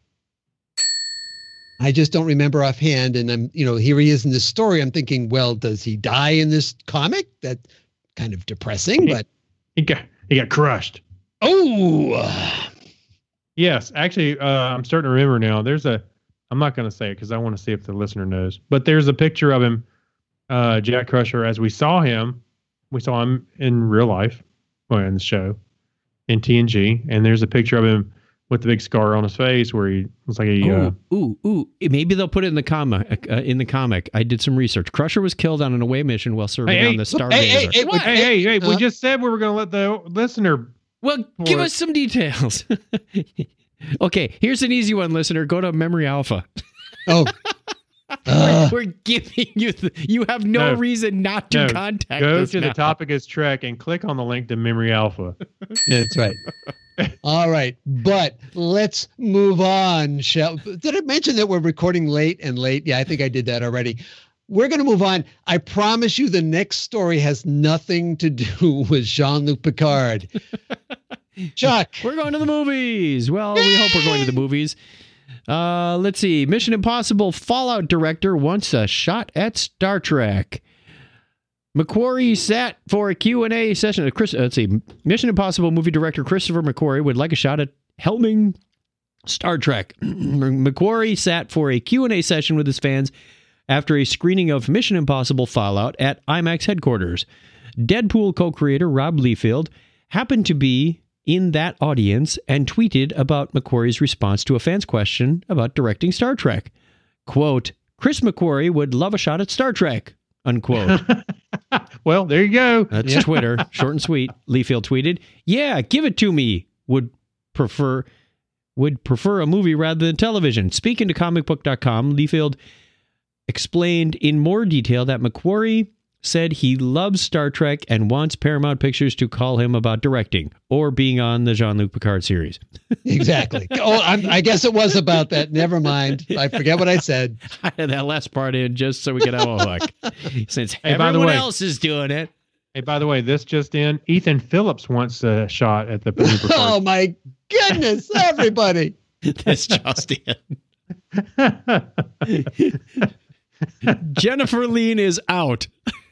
Speaker 2: I just don't remember offhand. And I'm, you know, here he is in this story. I'm thinking, well, does he die in this comic? That's kind of depressing, but
Speaker 4: he got he got crushed.
Speaker 2: oh,
Speaker 4: Yes, actually, uh, I'm starting to remember now. There's a, I'm not going to say it because I want to see if the listener knows, but there's a picture of him uh, Jack Crusher as we saw him. We saw him in real life, well, in the show, in T N G, and there's a picture of him with the big scar on his face where he looks like a.
Speaker 1: Ooh,
Speaker 4: Uh,
Speaker 1: ooh, ooh! Maybe they'll put it in the comic. Uh, in the comic, I did some research. Crusher was killed on an away mission while serving
Speaker 4: Hey,
Speaker 1: on
Speaker 4: hey,
Speaker 1: the Stargazer.
Speaker 2: hey, hey, hey,
Speaker 1: What?
Speaker 4: hey, hey, hey!
Speaker 2: Uh,
Speaker 4: we just said we were going to let the listener.
Speaker 1: Well, give
Speaker 4: Or-
Speaker 1: us some details. Okay, here's an easy one, listener. Go to Memory Alpha.
Speaker 2: Oh, uh,
Speaker 1: We're giving you. The, you have no,
Speaker 4: No.
Speaker 1: reason not to
Speaker 4: No.
Speaker 1: contact
Speaker 4: Go
Speaker 1: us
Speaker 4: to
Speaker 1: now.
Speaker 4: the topic is Trek and click on the link to Memory Alpha.
Speaker 2: that's right. All right, but let's move on. Shall did I mention that we're recording late and late? Yeah, I think I did that already. We're going to move on. I promise you, the next story has nothing to do with Jean-Luc Picard. Chuck,
Speaker 1: We're going to the movies. Well, we hope we're going to the movies. Uh, let's see. Mission Impossible Fallout director wants a shot at Star Trek. McQuarrie sat for a Q and A session. Uh, Chris, uh, let's see. Mission Impossible movie director Christopher McQuarrie would like a shot at helming Star Trek. McQuarrie sat for a Q and A session with his fans after a screening of Mission Impossible Fallout at IMAX headquarters. Deadpool co-creator Rob Liefeld happened to be in that audience and tweeted about McQuarrie's response to a fan's question about directing Star Trek. Quote, Chris McQuarrie would love a shot at Star Trek, unquote.
Speaker 4: Well, there you go.
Speaker 1: That's Twitter, short and sweet. Liefeld tweeted, yeah, give it to me. Would prefer would prefer a movie rather than television. Speaking to comic book dot com, Liefeld explained in more detail that McQuarrie said he loves Star Trek and wants Paramount Pictures to call him about directing or being on the Jean-Luc Picard series.
Speaker 2: exactly. Oh, I'm, I guess it was about that. Never mind. I forget what I said.
Speaker 1: I had that last part in just so we could have a hook. Since
Speaker 4: Hey, by the
Speaker 1: everyone
Speaker 4: way-
Speaker 1: else is doing it.
Speaker 4: Hey, by the way, this just in: Ethan Phillips wants a shot at the new
Speaker 2: Oh
Speaker 4: Picard.
Speaker 2: my goodness, everybody.
Speaker 1: That's just in. Jennifer Lean is out.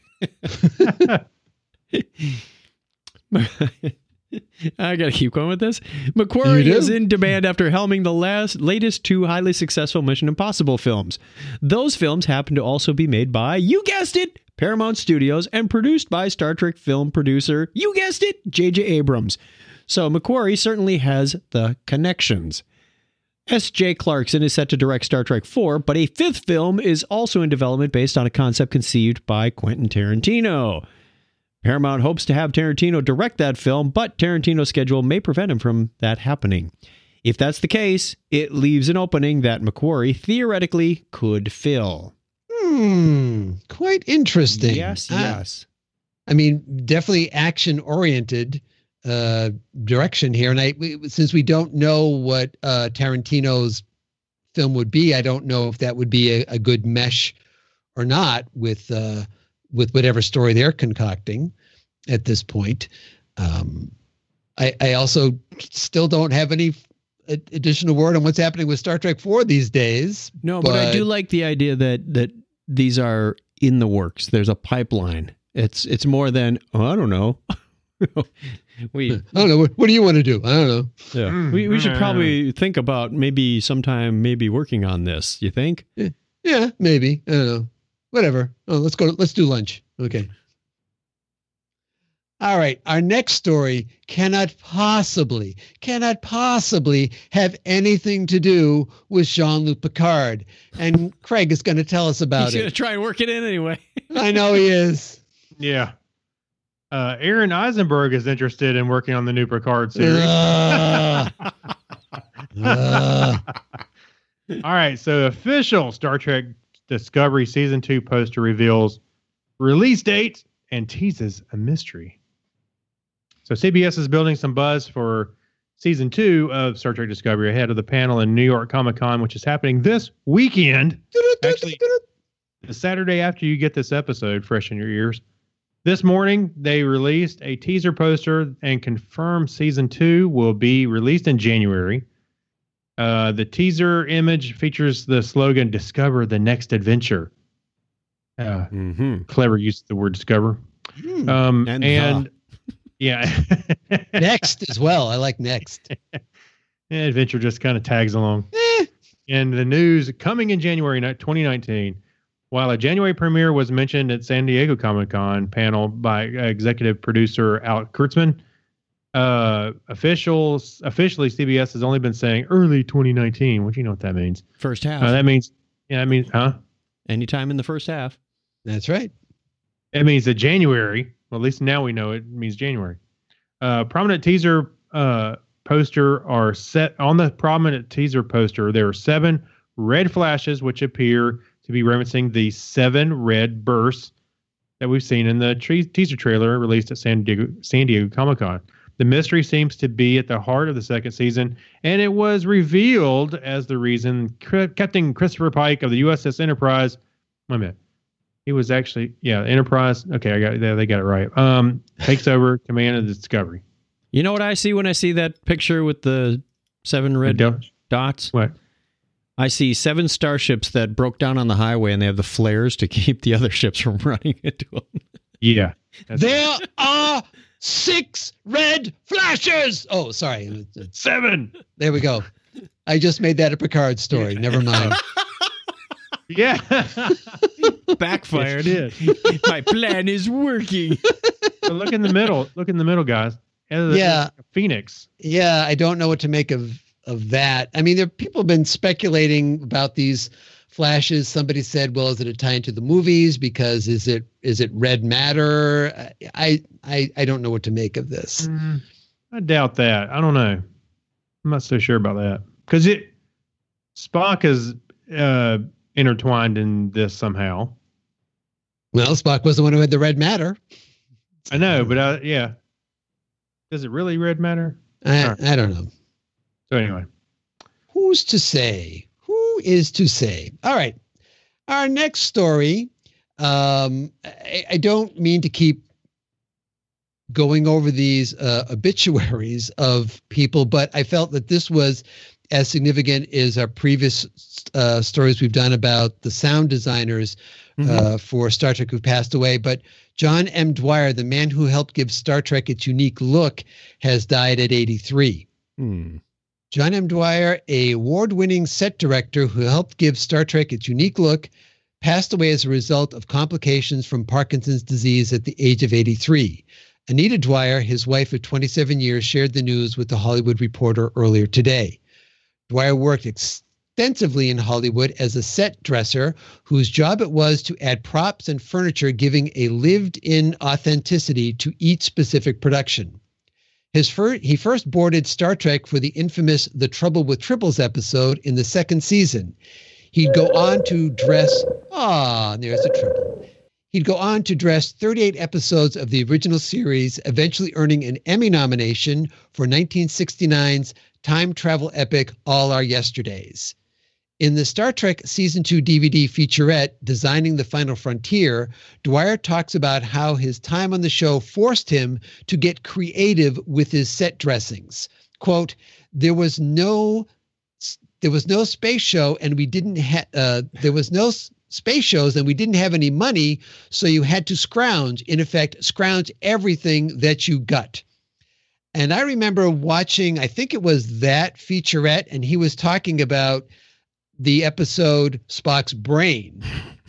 Speaker 1: I gotta keep going with this. McQuarrie
Speaker 2: You do?
Speaker 1: is in demand after helming the last latest two highly successful Mission Impossible films. Those films happen to also be made by, you guessed it, Paramount Studios and produced by Star Trek film producer, you guessed it, J J Abrams. So McQuarrie certainly has the connections. S J Clarkson is set to direct Star Trek four, but a fifth film is also in development based on a concept conceived by Quentin Tarantino. Paramount hopes to have Tarantino direct that film, but Tarantino's schedule may prevent him from that happening. If that's the case, it leaves an opening that McQuarrie theoretically could fill.
Speaker 2: Hmm, quite interesting.
Speaker 1: Yes,
Speaker 2: Uh,
Speaker 1: yes.
Speaker 2: I mean, definitely action-oriented uh, direction here. And I, we, since we don't know what uh, Tarantino's film would be, I don't know if that would be a, a good mesh or not with uh, with whatever story they're concocting at this point. Um, I, I also still don't have any ad- additional word on what's happening with Star Trek four these days.
Speaker 1: No, but, I
Speaker 2: but-
Speaker 1: do like the idea that that these are in the works. There's a pipeline. It's it's more than, oh, I don't know. we
Speaker 2: I don't know. What, what do you want to do? I don't know.
Speaker 1: yeah.
Speaker 4: Mm,
Speaker 1: we we should
Speaker 4: mm.
Speaker 1: probably think about maybe sometime maybe working on this. You think?
Speaker 2: Yeah, maybe. I don't know. Whatever. Oh, let's go. Let's do lunch. Okay. All right. Our next story cannot possibly, cannot possibly have anything to do with Jean-Luc Picard. And Craig is going to tell us about
Speaker 1: He's gonna
Speaker 2: it.
Speaker 1: try and work it in anyway.
Speaker 2: I know he is.
Speaker 4: Yeah. Uh, Aaron Eisenberg is interested in working on the new Picard series.
Speaker 2: Ugh. Ugh.
Speaker 4: All right, so official Star Trek Discovery Season two poster reveals release date and teases a mystery. So C B S is building some buzz for Season two of Star Trek Discovery ahead of the panel in New York Comic Con, which is happening this weekend. Actually, the Saturday after you get this episode fresh in your ears. This morning, they released a teaser poster and confirmed Season two will be released in January. Uh, the teaser image features the slogan, Discover the Next Adventure. Uh,
Speaker 1: Mm-hmm.
Speaker 4: clever use of the word discover.
Speaker 2: Hmm.
Speaker 4: Um,
Speaker 1: And
Speaker 4: and,
Speaker 1: the.
Speaker 4: yeah.
Speaker 2: Next as well. I like next.
Speaker 4: Adventure just kind of tags along.
Speaker 2: Eh.
Speaker 4: And the news coming in January twenty nineteen. While a January premiere was mentioned at San Diego Comic-Con panel by executive producer Alec Kurtzman, uh, officials officially C B S has only been saying early twenty nineteen. What do you know what that means?
Speaker 1: First half.
Speaker 4: Uh, that means, yeah, that means, huh?
Speaker 1: Anytime in the first half.
Speaker 2: That's right.
Speaker 4: It means that January. Well, at least now we know it means January. Uh, prominent teaser uh, poster are set on the prominent teaser poster. There are seven red flashes which appear to be referencing the seven red bursts that we've seen in the tre- teaser trailer released at San Diego San Diego Comic-Con. The mystery seems to be at the heart of the second season, and it was revealed as the reason C- Captain Christopher Pike of the U S S Enterprise. Wait a minute. He was actually, yeah, Enterprise. Okay, I got it. They got it right. Um, takes over command of the Discovery.
Speaker 1: You know what I see when I see that picture with the seven red
Speaker 4: Del-
Speaker 1: dots?
Speaker 4: What?
Speaker 1: I see seven starships that broke down on the highway, and they have the flares to keep the other ships from running into them.
Speaker 4: Yeah. That's
Speaker 2: There are six red flashes. Oh, sorry.
Speaker 4: seven.
Speaker 2: There we go. I just made that a Picard story. Never mind.
Speaker 4: Yeah.
Speaker 1: Backfired.
Speaker 4: Yes, it
Speaker 1: My plan is working.
Speaker 4: So look in the middle. Look in the middle, guys. And
Speaker 2: Yeah.
Speaker 4: a Phoenix.
Speaker 2: Yeah, I don't know what to make of of that. I mean, there people have been speculating about these flashes. Somebody said, "Well, is it a tie into the movies? Because is it is it red matter?" I I I don't know what to make of this.
Speaker 4: Mm, I doubt that. I don't know. I'm not so sure about that because it Spock is uh, intertwined in this somehow.
Speaker 2: Well, Spock was the one who had the red matter.
Speaker 4: I know, but uh, yeah. Does it really red matter?
Speaker 2: I
Speaker 4: Huh.
Speaker 2: I don't know.
Speaker 4: So anyway,
Speaker 2: Who's to say? Who is to say? All right. Our next story. Um, I, I don't mean to keep going over these uh, obituaries of people, but I felt that this was as significant as our previous uh, stories we've done about the sound designers uh, for Star Trek who passed away. But John M. Dwyer, the man who helped give Star Trek its unique look, has died at eighty-three.
Speaker 1: Hmm.
Speaker 2: John M. Dwyer, a award-winning set director who helped give Star Trek its unique look, passed away as a result of complications from Parkinson's disease at the age of eighty-three. Anita Dwyer, his wife of twenty-seven years, shared the news with The Hollywood Reporter earlier today. Dwyer worked extensively in Hollywood as a set dresser, whose job it was to add props and furniture, giving a lived-in authenticity to each specific production. His fir- he first boarded Star Trek for the infamous The Trouble with Triples episode in the second season. He'd go on to dress... Ah, there's a triple. He'd go on to dress thirty-eight episodes of the original series, eventually earning an Emmy nomination for nineteen sixty-nine's time travel epic All Our Yesterdays. In the Star Trek Season two D V D featurette, Designing the Final Frontier, Dwyer talks about how his time on the show forced him to get creative with his set dressings. Quote, there was no there was no space show and we didn't have uh, there was no s- space shows and we didn't have any money, so you had to scrounge, in effect, scrounge everything that you got. And I remember watching, I think it was that featurette, and he was talking about the episode Spock's Brain.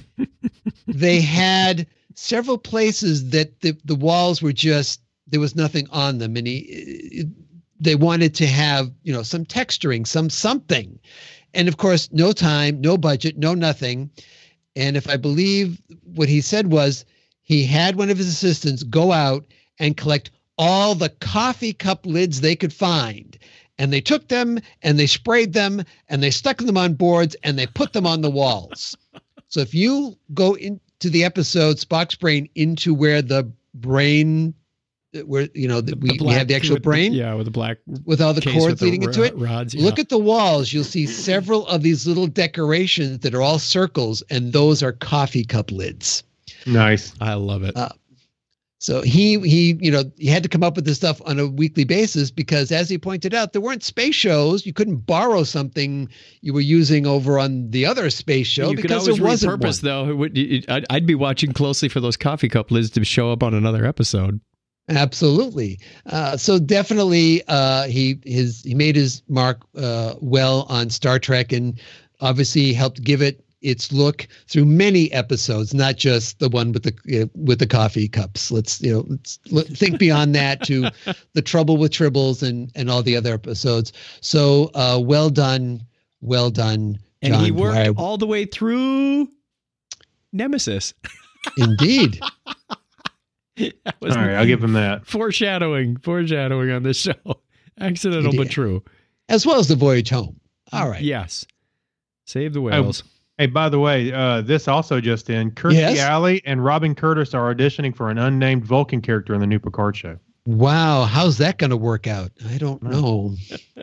Speaker 2: They had several places that the, the walls were just, there was nothing on them. And he, they wanted to have, you know, some texturing, some something. And of course, no time, no budget, no nothing. And if I believe what he said was he had one of his assistants go out and collect all the coffee cup lids they could find. And they took them and they sprayed them and they stuck them on boards and they put them on the walls. So if you go into the episode Spock's Brain, into where the brain, where, you know, the,
Speaker 1: The
Speaker 2: we, we
Speaker 1: black-
Speaker 2: have the actual
Speaker 1: with-
Speaker 2: brain
Speaker 1: Yeah, with the black
Speaker 2: with all the
Speaker 1: case
Speaker 2: cords
Speaker 1: with the
Speaker 2: leading into
Speaker 1: ro-
Speaker 2: it.
Speaker 1: rods. Yeah.
Speaker 2: Look at the walls. You'll see several of these little decorations that are all circles, and those are coffee cup lids.
Speaker 4: nice.
Speaker 1: I love it.
Speaker 2: Uh, So he, he, you know, he had to come up with this stuff on a weekly basis because, as he pointed out, there weren't space shows. You couldn't borrow something you were using over on the other space show
Speaker 1: you could
Speaker 2: because
Speaker 1: always
Speaker 2: there wasn't
Speaker 1: repurpose,
Speaker 2: one.
Speaker 1: though. It would- it- I'd, I'd be watching closely for those coffee cup lids to show up on another episode.
Speaker 2: Absolutely. Uh, so definitely, uh, he his he made his mark uh, well on Star Trek, and obviously helped give it its look through many episodes, not just the one with the uh, with the coffee cups. Let's you know let's let, think beyond that to the Trouble with Tribbles and and all the other episodes. So uh, well done, well done, John.
Speaker 1: And he worked
Speaker 2: Dwyer.
Speaker 1: all the way through Nemesis.
Speaker 2: Indeed.
Speaker 1: That was
Speaker 4: All right, I'll give him that.
Speaker 1: foreshadowing, foreshadowing on this show. Accidental
Speaker 2: He
Speaker 1: but
Speaker 2: did.
Speaker 1: true.
Speaker 2: As well as the voyage home. All right.
Speaker 1: Yes. Save the whales.
Speaker 4: Hey, by the way, uh, this also just in. Kirstie
Speaker 2: Yes?
Speaker 4: Alley and Robin Curtis are auditioning for an unnamed Vulcan character in the new Picard show.
Speaker 2: Wow. How's that going to work out? I don't know.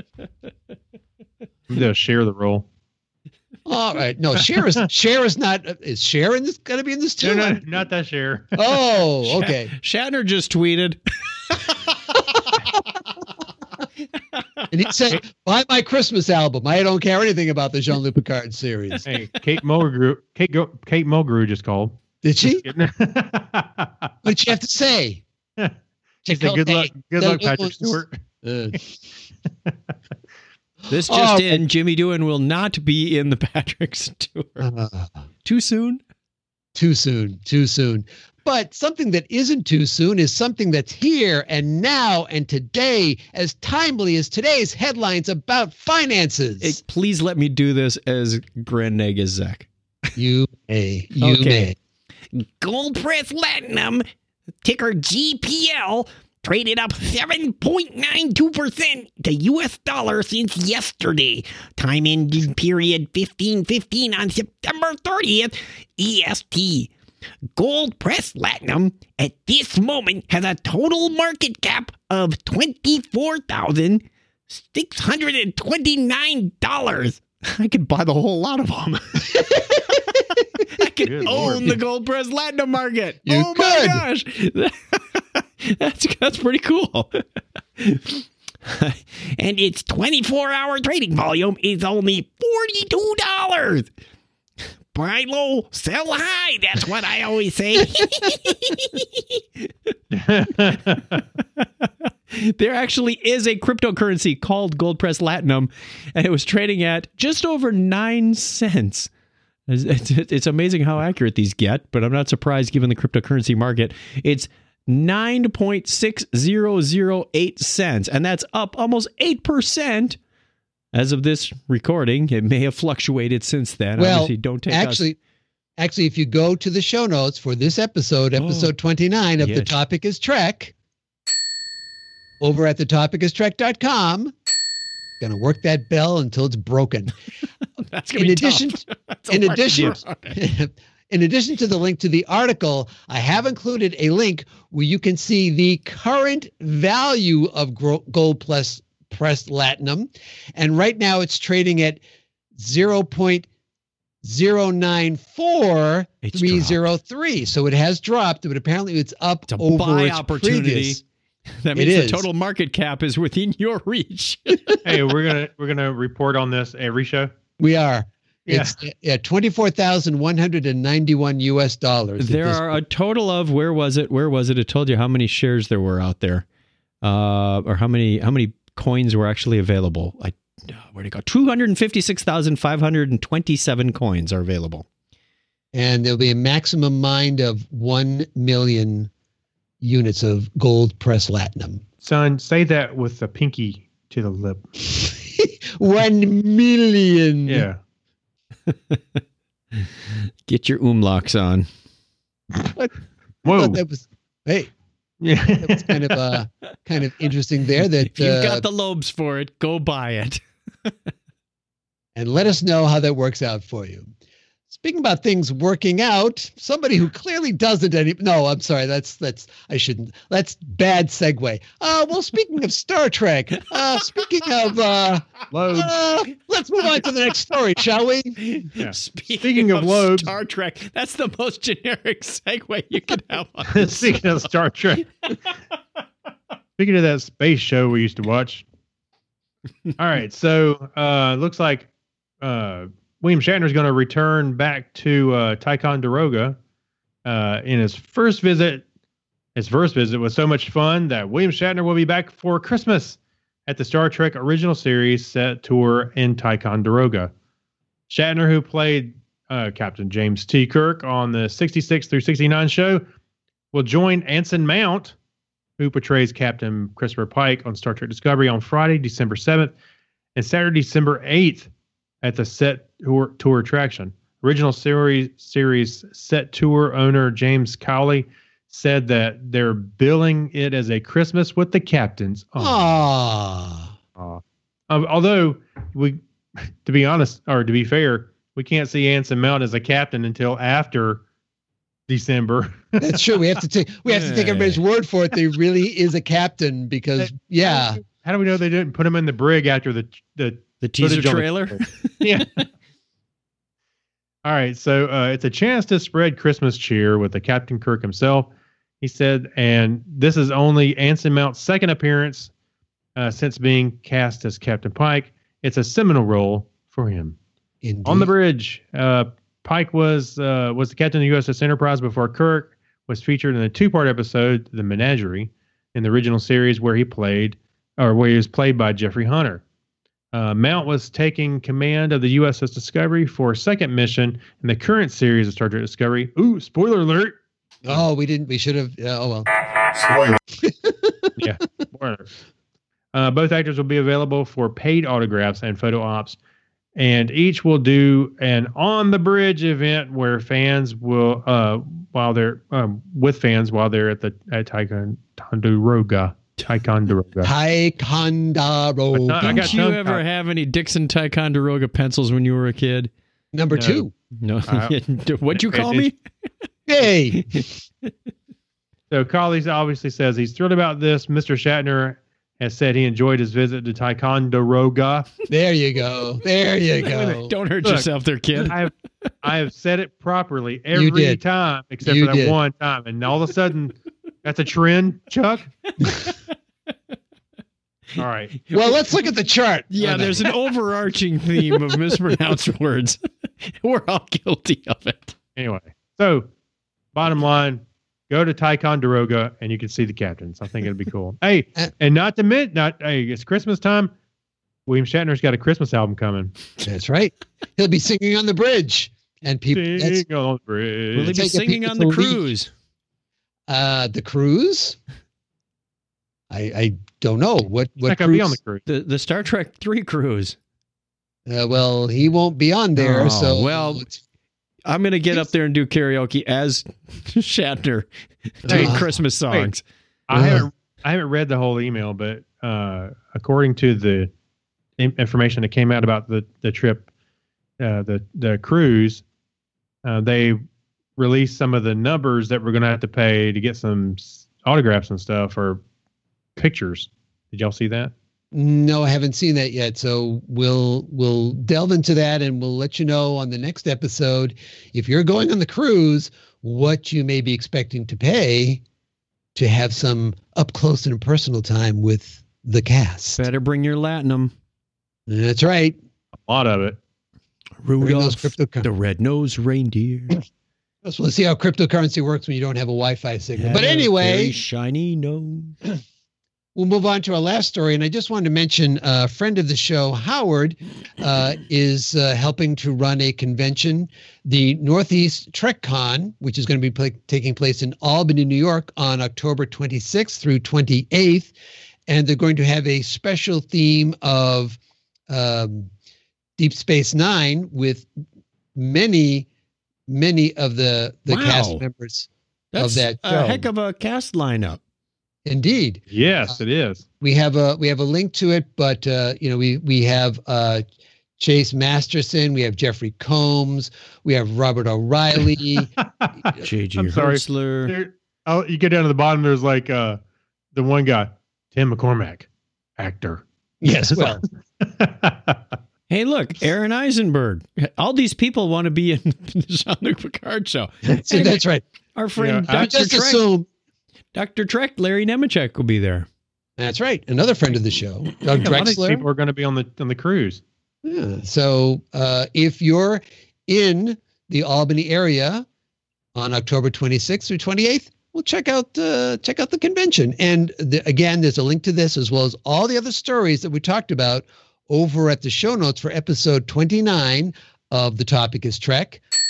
Speaker 4: They'll share the role.
Speaker 2: All right. No, Cher is Cher is not. Is Cher in this going to be in this too?
Speaker 4: No, no, not that share.
Speaker 2: Oh, okay.
Speaker 1: Shatner just tweeted.
Speaker 2: And he said, "Buy my Christmas album. I don't care anything about the Jean-Luc Picard series."
Speaker 4: Hey, Kate Mulgrew, Kate, Go, Kate Mulgrew just called.
Speaker 2: Did she?
Speaker 4: What
Speaker 2: What did she have to say?
Speaker 4: She said, "Good luck, good luck, Patrick Stewart."
Speaker 2: Uh,
Speaker 1: This just
Speaker 2: Oh,
Speaker 1: in, Jimmy Doohan will not be in the Patrick Stewart.
Speaker 2: uh,
Speaker 1: Too soon?
Speaker 2: too soon. Too soon. But something that isn't too soon is something that's here and now and today, as timely as today's headlines about finances.
Speaker 1: Hey, please let me do this as Grand Neg as Zach.
Speaker 2: You may. You
Speaker 1: Okay.
Speaker 2: may.
Speaker 5: Gold Press Platinum, ticker G P L, traded up seven point nine two percent to U S dollar since yesterday. Time ending period fifteen fifteen on September thirtieth, E S T. Gold Press Platinum at this moment has a total market cap of twenty-four thousand six hundred twenty-nine dollars.
Speaker 1: I could buy the whole lot of them. I could
Speaker 4: Good
Speaker 1: own
Speaker 4: Lord.
Speaker 1: the Gold Press Platinum market.
Speaker 2: You
Speaker 1: oh
Speaker 2: could.
Speaker 1: my gosh. that's, that's pretty cool.
Speaker 5: And its twenty-four hour trading volume is only forty-two dollars. Buy low, sell high. That's what I always say.
Speaker 1: There actually is a cryptocurrency called Gold Press Platinum, and it was trading at just over nine cents. It's, it's, it's amazing how accurate these get, but I'm not surprised given the cryptocurrency market. It's nine point six zero zero eight cents, and that's up almost eight percent as of this recording. It may have fluctuated since then.
Speaker 2: Well,
Speaker 1: Obviously, don't take
Speaker 2: actually,
Speaker 1: us.
Speaker 2: actually, if you go to the show notes for this episode, episode twenty-nine of
Speaker 1: yes.
Speaker 2: The Topic is Trek, over at the topic is trek dot com, gonna work that bell until it's broken.
Speaker 1: That's gonna
Speaker 2: in
Speaker 1: be
Speaker 2: addition,
Speaker 1: tough. That's a
Speaker 2: in
Speaker 1: lot to
Speaker 2: addition,
Speaker 1: do.
Speaker 2: in addition to the link to the article, I have included a link where you can see the current value of Gro- Gold Plus Press Platinum, and right now it's trading at zero point zero nine four three zero three. So it has dropped, but apparently it's up
Speaker 1: It's a
Speaker 2: over
Speaker 1: buy
Speaker 2: its
Speaker 1: opportunity.
Speaker 2: previous.
Speaker 1: That
Speaker 2: It
Speaker 1: means the
Speaker 2: is.
Speaker 1: total market cap is within your reach.
Speaker 4: Hey, we're gonna we're gonna report on this every show.
Speaker 2: We are.
Speaker 4: Yeah.
Speaker 2: It's at twenty-four thousand one hundred ninety-one U S dollars. at
Speaker 1: There
Speaker 2: this
Speaker 1: are
Speaker 2: point.
Speaker 1: a total of where was it? Where was it? It told you how many shares there were out there, uh, or how many how many coins were actually available. I where'd it go? Two hundred fifty-six thousand five hundred twenty-seven coins are available.
Speaker 2: And there'll be a maximum mined of one million units of gold press platinum.
Speaker 4: Son, say that with the pinky to the lip.
Speaker 2: One million.
Speaker 4: Yeah.
Speaker 1: Get your umlauts on.
Speaker 2: I
Speaker 4: Whoa.
Speaker 2: thought that was, hey,
Speaker 4: Yeah.
Speaker 2: that was kind of uh, kind of interesting there. That
Speaker 1: If you've
Speaker 2: uh,
Speaker 1: got the lobes for it, go buy it.
Speaker 2: and let us know how that works out for you. Speaking about things working out, somebody who clearly doesn't any. No, I'm sorry. That's that's I shouldn't. That's bad segue. Uh, well, speaking of Star Trek, uh, speaking of, uh,
Speaker 4: Loads.
Speaker 2: uh, let's move on to the next story, shall we?
Speaker 4: Yeah.
Speaker 1: Speaking,
Speaker 4: Speaking of lobes-
Speaker 1: Star Trek, that's the most generic segue you could have on this.
Speaker 4: Speaking of Star Trek. Speaking of that space show we used to watch. All right, so uh looks like uh William Shatner is going to return back to uh Ticonderoga uh in his first visit. His first visit was so much fun that William Shatner will be back for Christmas at the Star Trek original series set tour in Ticonderoga. Shatner, who played uh, Captain James T. Kirk on the sixty-six through sixty-nine show will join Anson Mount, who portrays Captain Christopher Pike on Star Trek Discovery on Friday, December seventh, and Saturday, December eighth at the set tour, tour attraction. Original series series set tour owner James Cowley said that they're billing it as a Christmas with the Captains. Oh.
Speaker 2: Ah.
Speaker 4: Uh, although we, to be honest, or to be fair, we can't see Anson Mount as a captain until after December.
Speaker 2: That's true. We have to take we have to take everybody's word for it. That he really is a captain because yeah.
Speaker 4: How do we know they didn't put him in the brig after the the
Speaker 1: The teaser
Speaker 4: footage on the-
Speaker 1: trailer.
Speaker 4: yeah. All right, so uh, it's a chance to spread Christmas cheer with the Captain Kirk himself, he said, and this is only Anson Mount's second appearance uh, since being cast as Captain Pike. It's a seminal role for him.
Speaker 2: Indeed.
Speaker 4: On the bridge, uh, Pike was uh, was the captain of the U S S Enterprise before Kirk was featured in a two-part episode, The Menagerie, in the original series where he played, or where he was played by Jeffrey Hunter. Uh, Mount was taking command of the U S S Discovery for a second mission in the current series of Star Trek Discovery. Ooh, spoiler alert!
Speaker 2: Oh, we didn't. We should have. Uh, oh well.
Speaker 3: Spoiler.
Speaker 4: Yeah, spoiler. Uh, both actors will be available for paid autographs and photo ops, and each will do an on the bridge event where fans will, uh, while they're um, with fans while they're at the at Ticonderoga. Ticonderoga.
Speaker 2: Ticonderoga.
Speaker 4: But I got
Speaker 1: Didn't you
Speaker 4: tongue
Speaker 1: ever
Speaker 4: tied.
Speaker 1: have any Dixon Ticonderoga pencils when you were a kid?
Speaker 2: Number
Speaker 4: No.
Speaker 2: two.
Speaker 1: No.
Speaker 4: Uh,
Speaker 1: What'd you call me?
Speaker 2: Hey.
Speaker 4: So Collins obviously says he's thrilled about this. Mister Shatner has said he enjoyed his visit to Ticonderoga.
Speaker 2: There you go. There you go.
Speaker 1: Don't hurt
Speaker 4: Look,
Speaker 1: yourself there, kid.
Speaker 4: I have I have said it properly every
Speaker 2: did.
Speaker 4: time except
Speaker 2: You
Speaker 4: for that
Speaker 2: did.
Speaker 4: one time, and all of a sudden, that's a trend, Chuck. All right.
Speaker 2: Well, let's look at the chart.
Speaker 1: Yeah,
Speaker 2: Oh, no.
Speaker 1: there's an overarching theme of mispronounced words. We're all guilty of it.
Speaker 4: Anyway, so bottom line, go to Ticonderoga and you can see the captains. I think it'd be cool. Hey,
Speaker 2: Uh,
Speaker 4: and not to admit, not hey, it's Christmas time. William Shatner's got a Christmas album coming.
Speaker 2: That's right. He'll be singing on the bridge, and people. That's
Speaker 4: Sing on the bridge.
Speaker 1: Will he be
Speaker 2: Take a
Speaker 1: singing
Speaker 2: peek
Speaker 1: on
Speaker 2: at
Speaker 1: the
Speaker 2: the
Speaker 1: cruise?
Speaker 2: uh, the cruise. I I don't know what
Speaker 4: He's
Speaker 2: what
Speaker 4: not gonna be on the
Speaker 2: cruise.
Speaker 4: cruise.
Speaker 1: The the Star Trek three cruise.
Speaker 2: Uh, well, he won't be on there.
Speaker 1: Oh,
Speaker 2: so
Speaker 1: well,
Speaker 2: it's-
Speaker 1: I'm gonna get up there and do karaoke as Shatner doing
Speaker 2: Uh,
Speaker 1: Christmas songs.
Speaker 4: I
Speaker 2: Uh.
Speaker 4: haven't I haven't read the whole email, but uh, according to the in- information that came out about the the trip, uh, the the cruise, uh, they released some of the numbers that we're going to have to pay to get some s- autographs and stuff or pictures. Did y'all see that?
Speaker 2: no, I haven't seen that yet. So we'll we'll delve into that, and we'll let you know on the next episode if you're going on the cruise what you may be expecting to pay to have some up close and personal time with the cast.
Speaker 1: Better bring your Latinum.
Speaker 2: That's right.
Speaker 4: A lot of it.
Speaker 2: Bring those
Speaker 1: Rudolph
Speaker 2: cryptocur-
Speaker 1: the red-nosed reindeer.
Speaker 2: So we'll see how cryptocurrency works when you don't have a Wi-Fi signal.
Speaker 1: Had
Speaker 2: But
Speaker 1: a
Speaker 2: anyway,
Speaker 1: very shiny nose.
Speaker 2: we'll move on to our last story. And I just wanted to mention a friend of the show, Howard, uh, is uh, helping to run a convention, the Northeast TrekCon, which is going to be pla taking place in Albany, New York on October twenty-sixth through twenty-eighth. And they're going to have a special theme of um, Deep Space Nine with many, many of the, the
Speaker 1: Wow.
Speaker 2: cast members
Speaker 1: That's
Speaker 2: of that
Speaker 1: a
Speaker 2: show.
Speaker 1: heck of a cast lineup.
Speaker 2: Indeed.
Speaker 4: Yes, it is.
Speaker 2: We have a we have a link to it, but uh, you know we we have uh, Chase Masterson, we have Jeffrey Combs, we have Robert O'Reilly.
Speaker 1: J J
Speaker 4: I'm sorry.
Speaker 1: Hertzler.
Speaker 4: There, oh, you get down to the bottom. There's like uh, the one guy, Tim McCormack, actor.
Speaker 2: Yes, well,
Speaker 1: Hey, look, Aaron Eisenberg. All these people want to be in the Jean-Luc Picard show.
Speaker 2: so that's right.
Speaker 1: Our friend
Speaker 4: Yeah, I
Speaker 2: I
Speaker 1: Doctor
Speaker 2: just
Speaker 1: Trek,
Speaker 2: assume
Speaker 1: Doctor Trek, Larry Nemechek will be there.
Speaker 2: that's right. Another friend of the show, Doug
Speaker 4: A lot of these
Speaker 2: Drexler.
Speaker 4: people are going to be on the on the cruise.
Speaker 2: Yeah. So uh, if you're in the Albany area on October twenty-sixth through twenty-eighth, well, check out uh, check out the convention. And the, again, there's a link to this as well as all the other stories that we talked about over at the show notes for episode twenty-nine of The Topic is Trek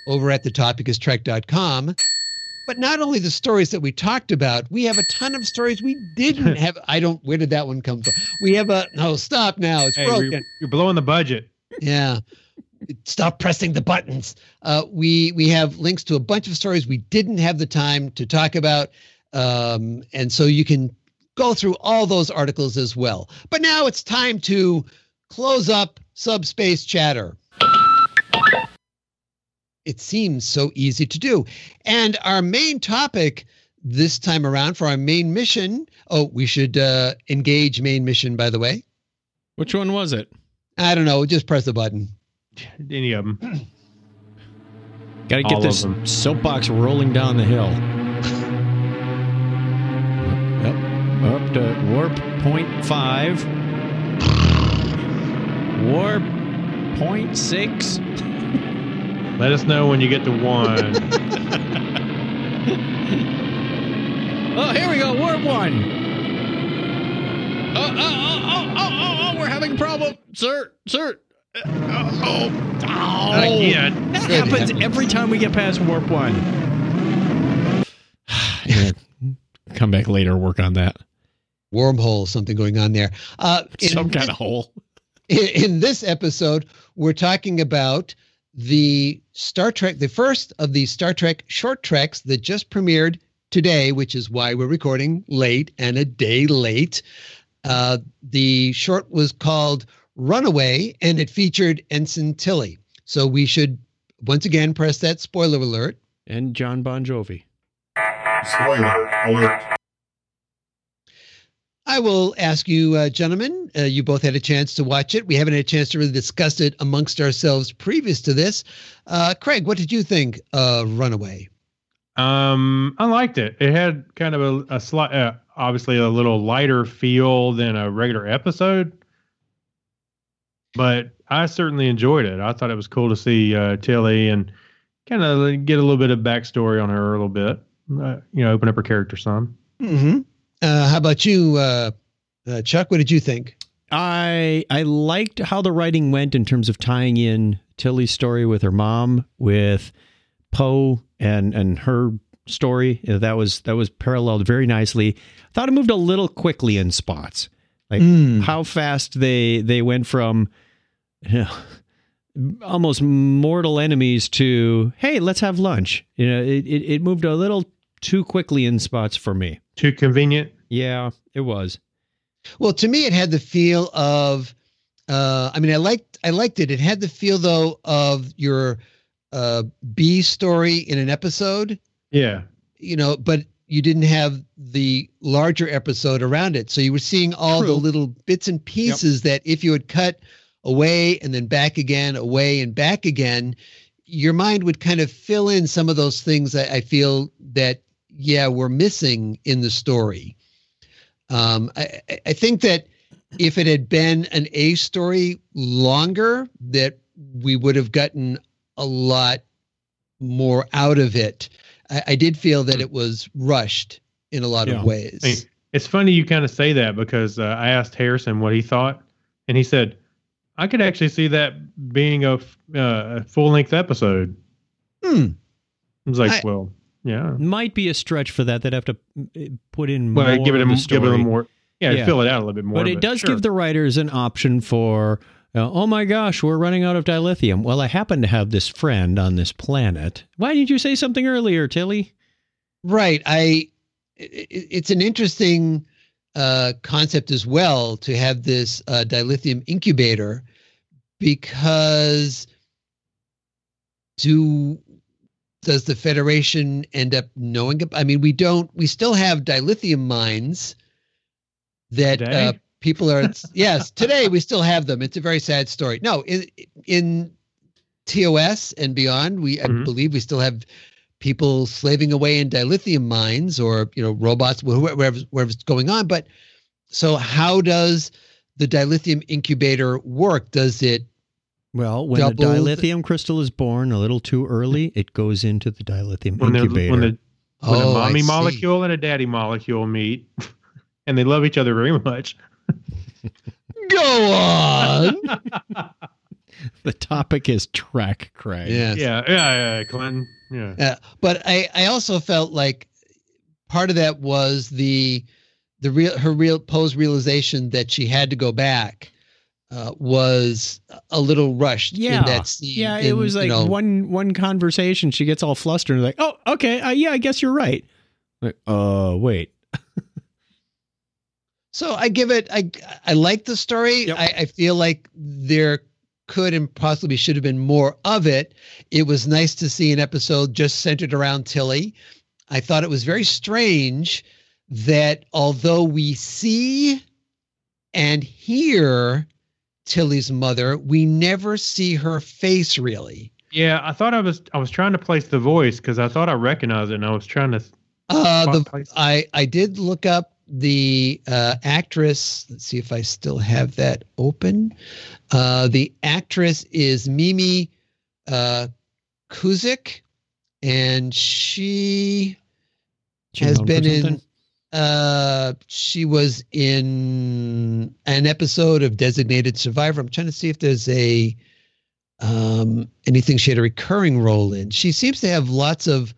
Speaker 2: over at the topic is trek dot com. But not only the stories that we talked about, we have a ton of stories we didn't have. I don't, where did that one come from? We have a, no, stop now. It's
Speaker 4: Hey,
Speaker 2: broken.
Speaker 4: you're, you're blowing the budget.
Speaker 2: Yeah. Stop pressing the buttons. Uh, we, we have links to a bunch of stories we didn't have the time to talk about. Um, and so you can go through all those articles as well. But now it's time to close up Subspace Chatter. It seems so easy to do. And our main topic this time around for our main mission. Oh, we should uh, engage main mission, by the way.
Speaker 1: Which one was it?
Speaker 2: I don't know. Just press the button.
Speaker 4: Any of them.
Speaker 1: Got to get
Speaker 4: All
Speaker 1: this
Speaker 4: of them.
Speaker 1: soapbox rolling down the hill. Up, up to warp point five. Warp point six.
Speaker 4: Let us know when you get to one.
Speaker 1: Oh, here we go. Warp one. Oh, oh, oh, oh, oh, oh, oh, we're having a problem. Sir, sir. Uh, oh, oh,
Speaker 4: Not
Speaker 1: oh.
Speaker 4: again.
Speaker 1: That
Speaker 2: Good,
Speaker 1: happens
Speaker 2: yeah.
Speaker 1: every time we get past warp one. Yeah, come back later, work on that.
Speaker 2: Wormhole, something going on there. Uh, in,
Speaker 1: Some kind of hole.
Speaker 2: in, in this episode, we're talking about the Star Trek, the first of the Star Trek short treks that just premiered today, which is why we're recording late and a day late. Uh, the short was called Runaway, and it featured Ensign Tilly. So we should once again press that spoiler alert.
Speaker 1: And John Bon Jovi.
Speaker 3: Spoiler alert.
Speaker 2: I will ask you, uh, gentlemen, uh, you both had a chance to watch it. We haven't had a chance to really discuss it amongst ourselves previous to this. Uh, Craig, what did you think of Runaway?
Speaker 4: Um, I liked it. It had kind of a, a slight, uh, obviously a little lighter feel than a regular episode, but I certainly enjoyed it. I thought it was cool to see uh, Tilly and kind of get a little bit of backstory on her a little bit. Uh, you know, open up her character some.
Speaker 2: Mm-hmm. Uh, how about you, uh, uh, Chuck? What did you think?
Speaker 1: I I liked how the writing went in terms of tying in Tilly's story with her mom, with Poe and and her story. Uh, That was that was paralleled very nicely. I thought it moved a little quickly in spots, like
Speaker 2: Mm.
Speaker 1: how fast they they went from you know, almost mortal enemies to hey, let's have lunch. You know, it, it it moved a little too quickly in spots for me.
Speaker 4: Too convenient.
Speaker 1: Yeah, it was.
Speaker 2: Well, to me, it had the feel of. Uh, I mean, I liked I liked it. It had the feel though of your uh, B story in an episode.
Speaker 4: Yeah.
Speaker 2: You know, but you didn't have the larger episode around it. So you were seeing all
Speaker 1: True.
Speaker 2: the little bits and pieces that if you had cut away and then back again, away and back again, your mind would kind of fill in some of those things that I feel that, yeah, we're missing in the story. Um, I, I- I think that if it had been an A story longer, that we would have gotten a lot more out of it. I, I did feel that it was rushed in a lot
Speaker 1: Yeah.
Speaker 2: of ways.
Speaker 4: Hey, it's funny you kind of say that because uh, I asked Harrison what he thought, and he said, I could actually see that being a, f- uh, a full length episode.
Speaker 2: Hmm.
Speaker 4: I was like,
Speaker 2: I-
Speaker 4: well, yeah.
Speaker 1: Might be a stretch for that. They'd have to mm, put in
Speaker 4: Well,
Speaker 1: more
Speaker 4: give it a
Speaker 1: of the
Speaker 4: give it a
Speaker 1: story.
Speaker 4: more, yeah,
Speaker 1: Yeah.
Speaker 4: fill it out a little bit more.
Speaker 1: But it does give the writers an option for, uh, oh my gosh, we're running out of dilithium. Well, I happen to have this friend on this planet. Why didn't you say something earlier, Tilly?
Speaker 2: Right. I. It, it's an interesting uh, concept as well to have this uh, dilithium incubator, because do does the Federation end up knowing? I mean, we don't. We still have dilithium mines that
Speaker 4: Today?
Speaker 2: uh, people are. Yes, today we still have them. It's a very sad story. No, in in T O S and beyond, we I
Speaker 4: Mhm.
Speaker 2: believe we still have people slaving away in dilithium mines, or you know, robots, wherever wherever's going on. But so, how does the dilithium incubator work? Does it?
Speaker 1: Well, when
Speaker 2: Double
Speaker 1: the
Speaker 2: the-
Speaker 1: dilithium crystal is born a little too early, it goes into the dilithium
Speaker 4: when, the,
Speaker 1: incubator.
Speaker 4: when, the, when
Speaker 2: Oh,
Speaker 4: a
Speaker 2: I
Speaker 4: mommy
Speaker 2: see.
Speaker 4: molecule and a daddy molecule meet, and they love each other very much.
Speaker 2: Go on.
Speaker 1: The topic is Trek, Craig.
Speaker 2: Yes.
Speaker 4: Yeah, yeah, yeah, Clinton. Yeah.
Speaker 2: Uh, but I, I also felt like part of that was the the real her real post realization that she had to go back uh, was a little rushed
Speaker 1: Yeah.
Speaker 2: in that scene.
Speaker 1: Yeah, it
Speaker 2: in,
Speaker 1: was like
Speaker 2: you know,
Speaker 1: one one conversation. She gets all flustered and like, oh, okay, uh, yeah, I guess you're right. Like, uh, wait.
Speaker 2: So I give it. I I like the story.
Speaker 1: Yep.
Speaker 2: I, I feel like there could and possibly should have been more of it. It was nice to see an episode just centered around Tilly. I thought it was very strange that although we see and hear Tilly's mother, we never see her face really.
Speaker 4: Yeah, I thought I was I was trying to place the voice because I thought I recognized it, and I was trying to.
Speaker 2: Uh,
Speaker 4: Spot
Speaker 2: the
Speaker 4: place.
Speaker 2: I I did look up the uh, actress. Let's see if I still have that open. Uh, the actress is Mimi uh, Kuzik, and she
Speaker 1: She
Speaker 2: has
Speaker 1: known for
Speaker 2: been in.
Speaker 1: something?
Speaker 2: Uh, she was in an episode of Designated Survivor. I'm trying to see if there's a um, anything she had a recurring role in. She seems to have lots of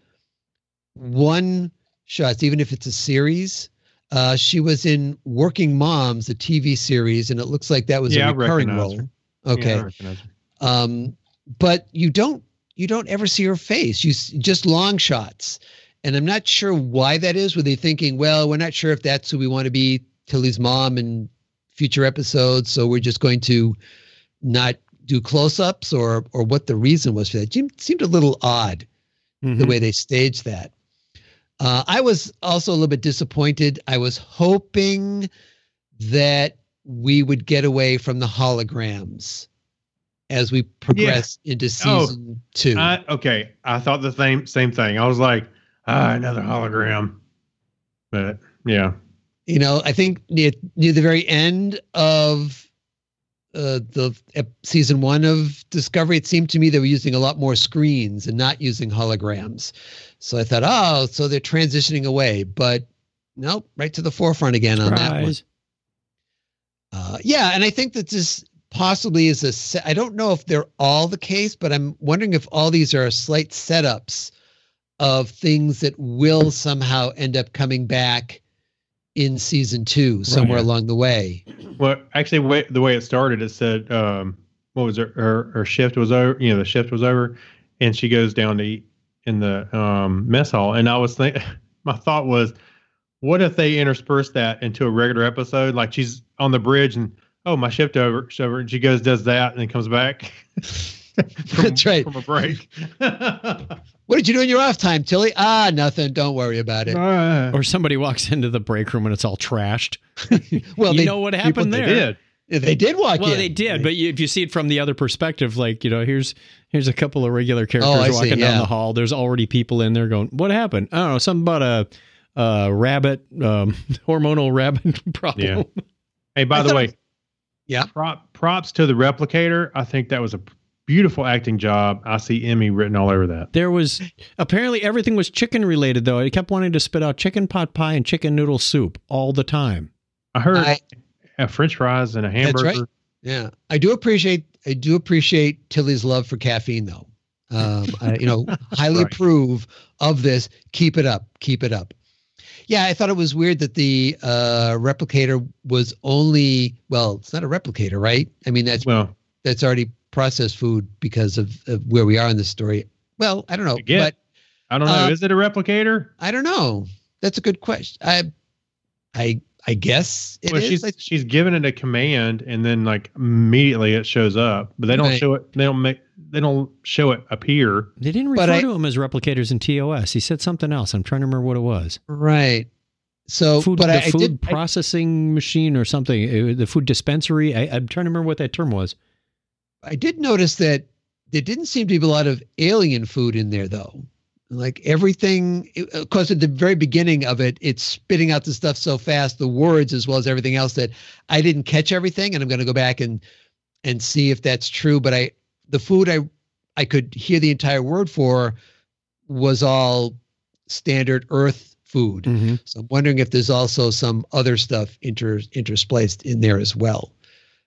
Speaker 2: one shots, even if it's a series. Uh, she was in Working Moms, a T V series, and it looks like that was
Speaker 4: Yeah, I
Speaker 2: a recurring
Speaker 4: recognize
Speaker 2: role.
Speaker 4: her.
Speaker 2: Okay.
Speaker 4: Yeah, I recognize her.
Speaker 2: Um, but you don't you don't ever see her face. You s- just long shots, and I'm not sure why that is. Were they thinking, well, we're not sure if that's who we want to be, Tilly's mom, in future episodes, so we're just going to not do close-ups, or or what the reason was for that? It seemed a little odd the
Speaker 1: Mhm.
Speaker 2: way they staged that. Uh, I was also a little bit disappointed. I was hoping that we would get away from the holograms as we progress into
Speaker 4: Oh,
Speaker 2: season two.
Speaker 4: I, okay, I thought the same same thing. I was like, ah, another hologram. But yeah,
Speaker 2: You know, I think near, near the very end of uh, the ep- season one of Discovery, it seemed to me they were using a lot more screens and not using holograms. So I thought, oh, so they're transitioning away. But nope, right to the forefront again on that one.
Speaker 1: Surprise.
Speaker 2: Uh, yeah, and I think that this possibly is a se- I don't know if they're all the case, but I'm wondering if all these are slight setups of things that will somehow end up coming back in season two somewhere
Speaker 1: Right.
Speaker 2: along the way.
Speaker 4: well, actually, way, the way it started, it said, um, what was her, her her shift was over. You know, the shift was over, and she goes down to eat in the um, mess hall. And I was thinking, my thought was, what if they intersperse that into a regular episode? Like she's on the bridge and, oh, my shift over, it's over, and she goes, does that, and then comes back. from,
Speaker 2: That's right.
Speaker 4: From a break.
Speaker 2: What did you do in your off time, Tilly? Ah, nothing. Don't worry about it.
Speaker 1: Or somebody walks into the break room and it's all trashed.
Speaker 2: Well,
Speaker 1: you
Speaker 2: they,
Speaker 1: know what happened
Speaker 4: They
Speaker 1: there?
Speaker 4: did.
Speaker 2: they did walk
Speaker 1: Well,
Speaker 2: in.
Speaker 1: they did, but you, if you see it from the other perspective, like, you know, here's here's a couple of regular characters
Speaker 2: Oh, I see,
Speaker 1: walking down
Speaker 2: yeah.
Speaker 1: the hall. There's already people in there going, "What happened?" I don't know, something about a, a rabbit, um, hormonal rabbit problem.
Speaker 4: Yeah. Hey, by
Speaker 2: I
Speaker 4: the
Speaker 2: thought-
Speaker 4: way,
Speaker 2: Yeah.
Speaker 4: prop, props to the replicator. I think that was a beautiful acting job. I see Emmy written all over that.
Speaker 1: There was apparently everything was chicken related, though. It kept wanting to spit out chicken pot pie and chicken noodle soup all the time.
Speaker 4: I heard
Speaker 2: I-
Speaker 4: a French fries and a
Speaker 2: That's
Speaker 4: hamburger.
Speaker 2: right. Yeah, I do appreciate I do appreciate Tilly's love for caffeine, though. Um, I, you know, highly
Speaker 4: Right.
Speaker 2: approve of this. Keep it up. Keep it up. Yeah, I thought it was weird that the uh, replicator was only well, it's not a replicator, right? I mean, that's
Speaker 4: Well,
Speaker 2: that's already processed food because of, of where we are in the story. Well, I don't know,
Speaker 4: I get-
Speaker 2: but
Speaker 4: I don't know.
Speaker 2: Uh,
Speaker 4: Is it a replicator?
Speaker 2: I don't know. That's a good question. I, I, I guess it
Speaker 4: well,
Speaker 2: is.
Speaker 4: she's
Speaker 2: I-
Speaker 4: she's given it a command, and then like immediately it shows up, but they don't
Speaker 2: Right.
Speaker 4: show it. They don't make. They don't show it appear.
Speaker 1: They didn't
Speaker 2: But
Speaker 1: refer
Speaker 2: I-
Speaker 1: to them as replicators in T O S. He said something else. I'm trying to remember what it was.
Speaker 2: right. So,
Speaker 1: Food,
Speaker 2: but
Speaker 1: the
Speaker 2: I, I
Speaker 1: food
Speaker 2: did. I-
Speaker 1: processing machine or something. Uh, The food dispensary. I, I'm trying to remember what that term was.
Speaker 2: I did notice that there didn't seem to be a lot of alien food in there, though. Like everything, it- of course, at the very beginning of it, it's spitting out the stuff so fast, the words as well as everything else, that I didn't catch everything, and I'm going to go back and and see if that's true. But I, the food I I could hear the entire word for was all standard Earth food. So I'm wondering if there's also some other stuff inter interspliced in there as well.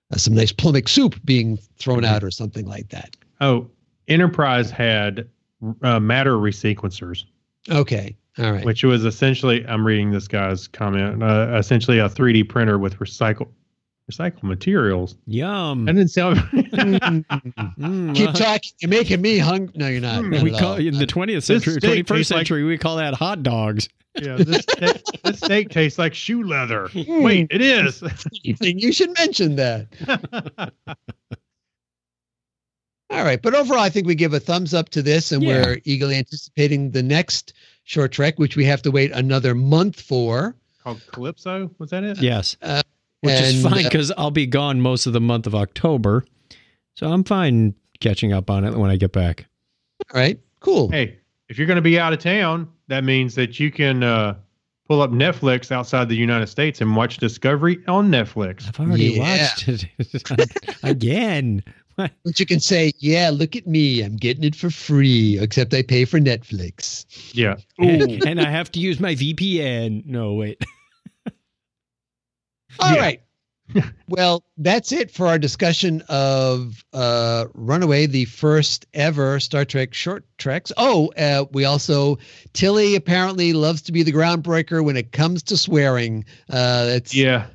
Speaker 2: uh, some nice plummet soup being thrown out or something like that.
Speaker 4: Oh, Enterprise had uh, matter resequencers.
Speaker 2: Okay. All right.
Speaker 4: Which was essentially, I'm reading this guy's comment, uh, essentially a three D printer with recycle, recycled materials.
Speaker 1: Yum.
Speaker 4: That didn't sound.
Speaker 1: Mm,
Speaker 2: Keep
Speaker 1: well,
Speaker 2: talking. You're making me hungry. No, you're not. not
Speaker 1: we
Speaker 2: at
Speaker 1: call
Speaker 2: all.
Speaker 1: in the twentieth
Speaker 4: This
Speaker 1: century,
Speaker 4: steak
Speaker 1: twenty-first
Speaker 4: tastes like-
Speaker 1: century, we call that hot dogs.
Speaker 4: yeah, this steak, this steak tastes like shoe leather. Wait, it is.
Speaker 2: You think you should mention that. All right. But overall, I think we give a thumbs up to this, and
Speaker 1: Yeah.
Speaker 2: we're eagerly anticipating the next short trek, which we have to wait another month for.
Speaker 4: Called Calypso. Was that it?
Speaker 1: Yes.
Speaker 2: Uh,
Speaker 1: Which is
Speaker 2: and,
Speaker 1: fine
Speaker 2: uh,
Speaker 1: because I'll be gone most of the month of October. So I'm fine catching up on it when I get back.
Speaker 2: All right. Cool.
Speaker 4: Hey, if you're going to be out of town, that means that you can uh, pull up Netflix outside the United States and watch Discovery on Netflix.
Speaker 1: I've already
Speaker 2: Yeah.
Speaker 1: watched it again.
Speaker 2: But you can say, yeah, look at me. I'm getting it for free, except I pay for Netflix.
Speaker 4: Yeah.
Speaker 1: and, and I have to use my V P N. No, wait.
Speaker 2: All
Speaker 4: Yeah.
Speaker 2: right. Well, that's it for our discussion of uh, Runaway, the first ever Star Trek short treks. Oh, uh, we also, Tilly apparently loves to be the groundbreaker when it comes to swearing. Uh, that's
Speaker 4: Yeah.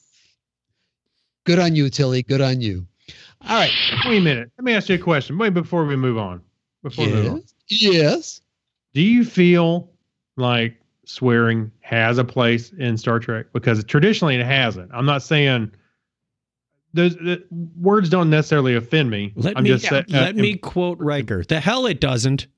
Speaker 2: good on you, Tilly. Good on you. All right.
Speaker 4: Wait a minute. Let me ask you a question. Wait, before we move on. Before we move on.
Speaker 2: Yes. Yes.
Speaker 4: Do you feel like swearing has a place in Star Trek? Because traditionally it hasn't. I'm not saying those the, words don't necessarily offend me.
Speaker 1: Let
Speaker 4: I'm
Speaker 1: me
Speaker 4: just sa-
Speaker 1: let
Speaker 4: uh,
Speaker 1: me quote Riker. The hell it doesn't.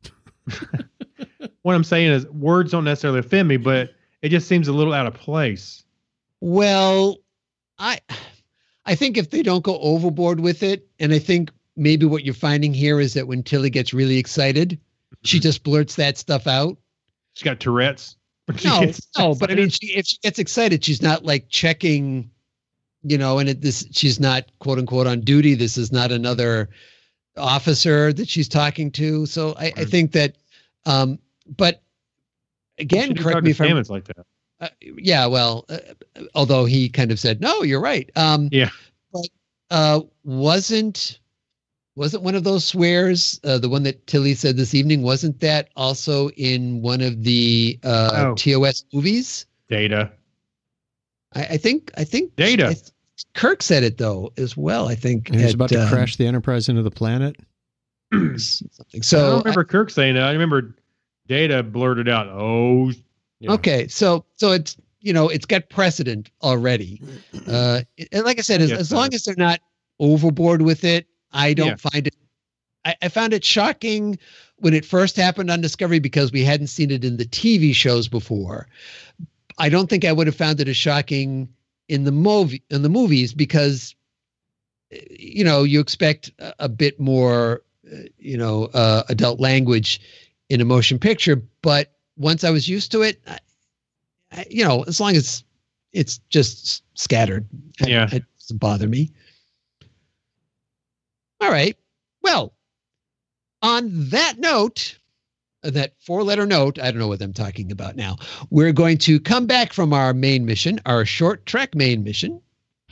Speaker 4: What I'm saying is words don't necessarily offend me, but it just seems a little out of place.
Speaker 2: Well, I I think if they don't go overboard with it, and I think maybe what you're finding here is that when Tilly gets really excited, she
Speaker 4: Mhm.
Speaker 2: just blurts that stuff out.
Speaker 4: She's got Tourette's. She
Speaker 2: No,
Speaker 4: gets
Speaker 2: no, but I mean,
Speaker 4: excited.
Speaker 2: she, if she gets excited, she's not like checking, you know, and it, this she's not quote unquote on duty. This is not another officer that she's talking to. So I, I
Speaker 4: Right.
Speaker 2: think that, um, but again,
Speaker 4: She did
Speaker 2: correct
Speaker 4: talk
Speaker 2: me
Speaker 4: to
Speaker 2: if I'm
Speaker 4: Stamets like that.
Speaker 2: uh, yeah, well, uh, although he kind of said, no, you're right. Um,
Speaker 4: Yeah.
Speaker 2: But uh, wasn't wasn't one of those swears, uh, the one that Tilly said this evening, wasn't that also in one of the uh,
Speaker 4: Oh.
Speaker 2: T O S movies?
Speaker 4: Data.
Speaker 2: I, I think I think
Speaker 4: Data.
Speaker 2: I th- Kirk said it though as well. I think
Speaker 1: And he's
Speaker 2: at,
Speaker 1: about to
Speaker 2: um,
Speaker 1: crash the Enterprise into the planet.
Speaker 2: something.
Speaker 4: I
Speaker 2: So
Speaker 4: don't remember Kirk saying that. I remember Data blurted out, "Oh,
Speaker 1: Yeah.
Speaker 2: okay, so so it's you know it's got precedent already, uh, and like I said, as,
Speaker 4: Yes,
Speaker 2: as
Speaker 4: sir.
Speaker 2: long as they're not overboard with it, I don't
Speaker 4: Yeah.
Speaker 2: find it. I, I found it shocking when it first happened on Discovery because we hadn't seen it in the T V shows before. I don't think I would have found it as shocking in the movie in the movies because you know you expect a, a bit more uh, you know uh, adult language in a motion picture, but once I was used to it, I, I, you know, as long as it's just scattered, I-
Speaker 4: Yeah.
Speaker 2: it doesn't bother me. All right. Well, on that note, uh, that four-letter note, I don't know what I'm talking about now. We're going to come back from our main mission, our short trek main mission.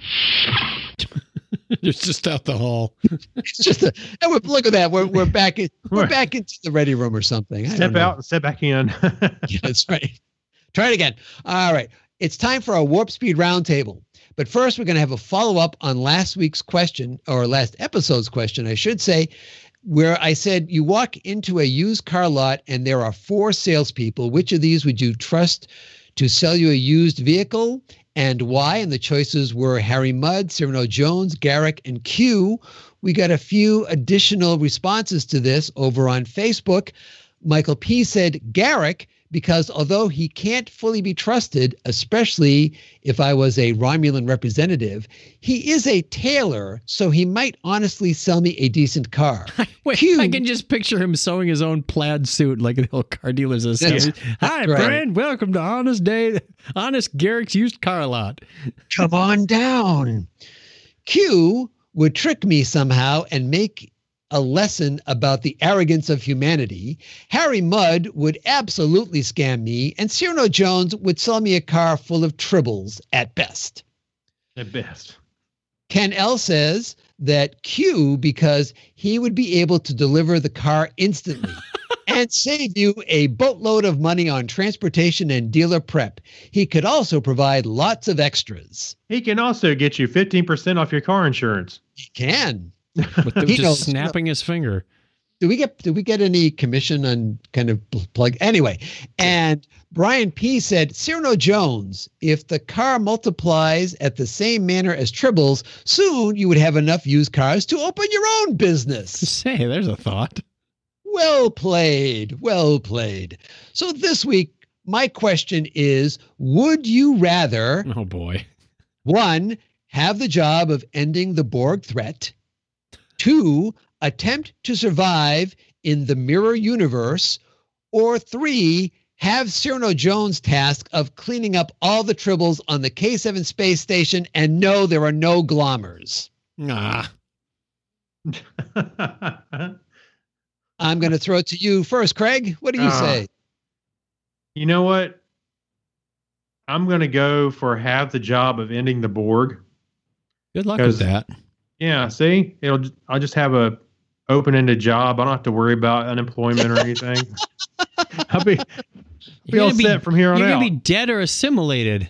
Speaker 1: It's just out the hall.
Speaker 2: It's just a, and we're, look at that. We're we're back in we're
Speaker 4: Right.
Speaker 2: back into the ready room or something. I
Speaker 4: step
Speaker 2: don't know.
Speaker 4: out and step back in."
Speaker 2: Yeah, that's right. Try it again. All right. It's time for our Warp Speed Roundtable. But first, we're going to have a follow-up on last week's question, or last episode's question, I should say, where I said you walk into a used car lot and there are four salespeople. Which of these would you trust to sell you a used vehicle and why? And the choices were Harry Mudd, Cyrano Jones, Garrick, and Q. We got a few additional responses to this over on Facebook. Michael P. said Garrick, because although he can't fully be trusted, especially if I was a Romulan representative, he is a tailor, so he might honestly sell me a decent car.
Speaker 1: Wait,
Speaker 2: Q.
Speaker 1: I can just picture him sewing his own plaid suit like the old car dealers. are saying.
Speaker 2: That's-
Speaker 1: Hi,
Speaker 2: right.
Speaker 1: friend. Welcome to Honest Day, Honest Garrick's used car lot.
Speaker 2: Come on down. Q would trick me somehow and make a lesson about the arrogance of humanity. Harry Mudd would absolutely scam me, and Cyrano Jones would sell me a car full of tribbles at best.
Speaker 4: At best.
Speaker 2: Ken L says that Q because he would be able to deliver the car instantly and save you a boatload of money on transportation and dealer prep. He could also provide lots of extras.
Speaker 4: He can also get you fifteen percent off your car insurance.
Speaker 2: He can.
Speaker 1: With them
Speaker 2: He
Speaker 1: just
Speaker 2: knows.
Speaker 1: snapping his finger.
Speaker 2: Do we get do we get any commission on kind of plug anyway? And Brian P said, Cyrano Jones, if the car multiplies at the same manner as Tribbles, soon you would have enough used cars to open your own business.
Speaker 1: Say, there's a thought.
Speaker 2: Well played. Well played. So this week, my question is, would you rather,
Speaker 1: Oh boy.
Speaker 2: one, have the job of ending the Borg threat, two, attempt to survive in the mirror universe, or three, have Cyrano Jones' task of cleaning up all the Tribbles on the K seven space station and no, there are no glommers?
Speaker 1: Ah.
Speaker 2: I'm going to throw it to you first, Craig. What do you
Speaker 4: Uh,
Speaker 2: say?
Speaker 4: You know what? I'm going to go for have the job of ending the Borg.
Speaker 1: Good luck with
Speaker 4: 'Cause-
Speaker 1: that.
Speaker 4: Yeah, see, it'll. I'll just have a open-ended job. I don't have to worry about unemployment or anything. I'll be, be
Speaker 1: You're
Speaker 4: all
Speaker 1: gonna be-
Speaker 4: set from here on
Speaker 1: You're
Speaker 4: out.
Speaker 1: going to be dead or assimilated.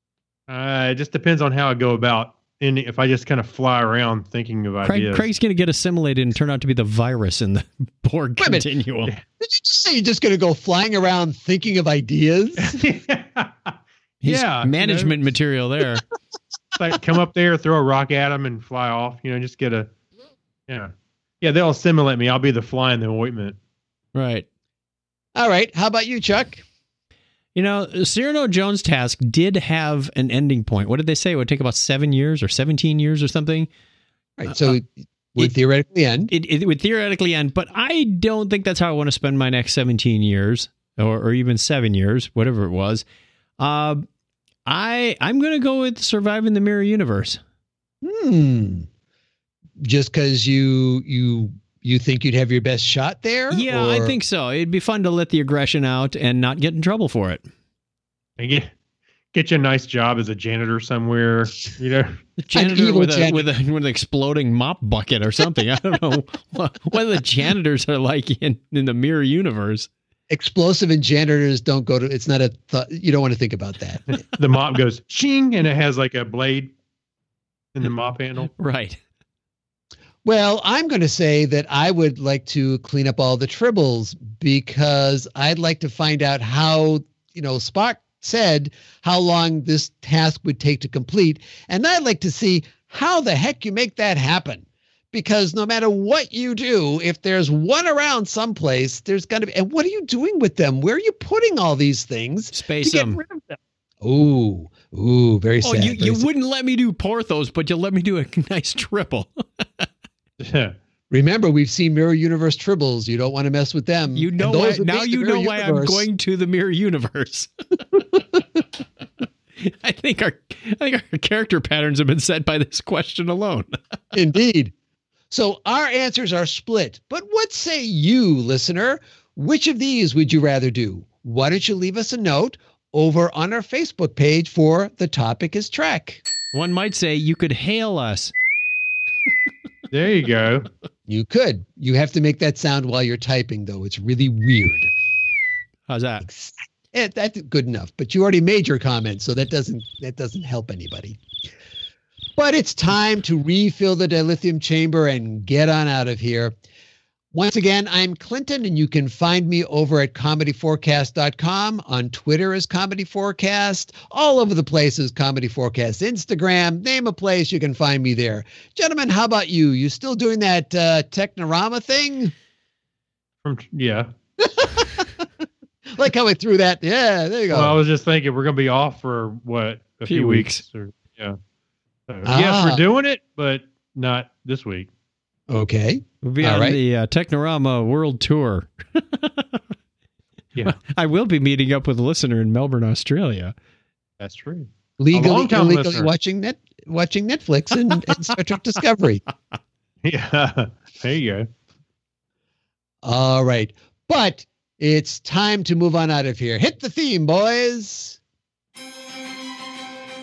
Speaker 4: Uh, it just depends on how I go about. And if I just kind of fly around thinking of
Speaker 1: Craig,
Speaker 4: ideas.
Speaker 1: Craig's going to get assimilated and turn out to be the virus in the Borg
Speaker 2: Wait a minute.
Speaker 1: continuum.
Speaker 2: Did you just say you're just going to go flying around thinking of ideas?
Speaker 1: He's
Speaker 4: yeah,
Speaker 1: management
Speaker 4: You know,
Speaker 1: material there.
Speaker 4: it's like come up there, throw a rock at them, and fly off. You know, just get a. Yeah, yeah. They'll assimilate me. I'll be the fly in the ointment.
Speaker 1: Right.
Speaker 2: All right. How about you, Chuck?
Speaker 1: You know, Cyrano Jones' task did have an ending point. What did they say? It would take about seven years or seventeen years or something.
Speaker 2: Right. So it would
Speaker 1: it-
Speaker 2: theoretically end.
Speaker 1: It, it would theoretically end, but I don't think that's how I want to spend my next seventeen years or, or even seven years, whatever it was. Uh, I, I'm going to go with surviving the mirror universe.
Speaker 2: Hmm. Just because you you you think you'd have your best shot there?
Speaker 1: Yeah, I
Speaker 2: Or-
Speaker 1: think so. It'd be fun to let the aggression out and not get in trouble for it.
Speaker 4: And get get you a nice job as a janitor somewhere. You know.
Speaker 1: The janitor
Speaker 2: evil
Speaker 1: with a,
Speaker 2: janitor.
Speaker 1: with a with an exploding mop bucket or something. I don't know what, what the janitors are like in, in the mirror universe.
Speaker 2: Explosive and janitors don't go to. It's not a. Th- you don't want to think about that.
Speaker 4: The mop goes shing, and it has like a blade in the mop handle.
Speaker 1: Right.
Speaker 2: Well, I'm going to say that I would like to clean up all the Tribbles because I'd like to find out how, you know, Spock said how long this task would take to complete. And I'd like to see how the heck you make that happen. Because no matter what you do, if there's one around someplace, there's going to be. And what are you doing with them? Where are you putting all these things to
Speaker 1: Space
Speaker 2: get
Speaker 1: them.
Speaker 2: rid of them? Ooh, ooh, very
Speaker 1: Oh,
Speaker 2: sad.
Speaker 1: you,
Speaker 2: very
Speaker 1: you
Speaker 2: sad.
Speaker 1: wouldn't let me do Porthos, but you'll let me do a nice triple.
Speaker 2: Remember, we've seen Mirror Universe Tribbles. You don't want to mess with them.
Speaker 1: You know
Speaker 2: And those
Speaker 1: why,
Speaker 2: would
Speaker 1: now
Speaker 2: make the
Speaker 1: you
Speaker 2: Mirror
Speaker 1: know why I'm
Speaker 2: Universe.
Speaker 1: going to the mirror universe. I think our I think our character patterns have been set by this question alone.
Speaker 2: Indeed. So our answers are split. But what say you, listener? Which of these would you rather do? Why don't you leave us a note over on our Facebook page for The Topic is Trek?
Speaker 1: One might say you could hail us.
Speaker 4: There you go.
Speaker 2: You could. You have to make that sound while you're typing, though. It's really weird.
Speaker 1: How's that?
Speaker 2: Eh, that's good enough. But you already made your comment, so that doesn't that doesn't help anybody. But it's time to refill the dilithium chamber and get on out of here. Once again, I'm Clinton, and you can find me over at comedy forecast dot com, on Twitter as Comedy Forecast, all over the places, Comedy Forecast, Instagram, name a place, you can find me there. Gentlemen, how about you? You still doing that uh, Technorama thing?
Speaker 4: From yeah.
Speaker 2: Like how I threw that. Yeah, there you go.
Speaker 4: Well, I was just thinking we're gonna be off for what a
Speaker 1: Few
Speaker 4: few,
Speaker 1: weeks.
Speaker 4: weeks. or yeah. So,
Speaker 2: Ah.
Speaker 4: Yes, we're doing it, but not this week.
Speaker 2: Okay.
Speaker 1: We'll be
Speaker 2: All
Speaker 1: on
Speaker 2: right.
Speaker 1: the uh, Technorama World Tour.
Speaker 4: Yeah,
Speaker 1: I will be meeting up with a listener in Melbourne, Australia.
Speaker 4: that's true.
Speaker 2: Legally,
Speaker 4: long-time
Speaker 2: illegally
Speaker 4: listener.
Speaker 2: watching net, watching Netflix and, and Star Trek Discovery.
Speaker 4: Yeah, there you go.
Speaker 2: All right. But it's time to move on out of here. Hit the theme, boys.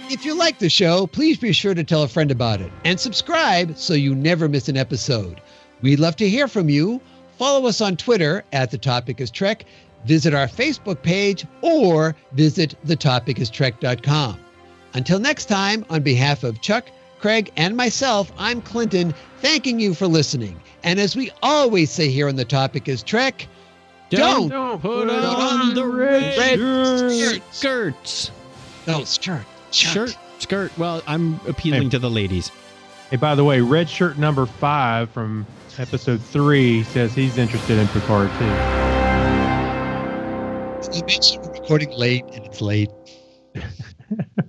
Speaker 2: If you like the show, please be sure to tell a friend about it and subscribe so you never miss an episode. We'd love to hear from you. Follow us on Twitter at The Topic is Trek. Visit our Facebook page or visit the topic is trek dot com. Until next time, on behalf of Chuck, Craig, and myself, I'm Clinton, thanking you for listening. And as we always say here on The Topic is Trek, don't,
Speaker 1: Don't put
Speaker 2: put
Speaker 1: on
Speaker 2: on
Speaker 1: the red
Speaker 2: red
Speaker 1: shirt.
Speaker 2: skirts.
Speaker 1: skirts.
Speaker 2: No, skirt.
Speaker 1: Shirt, skirt. Well, I'm appealing
Speaker 4: Hey.
Speaker 1: to the ladies.
Speaker 4: Hey, by the way, red shirt number five from episode three says he's interested in Picard too.
Speaker 2: You mentioned we're recording late, and it's late.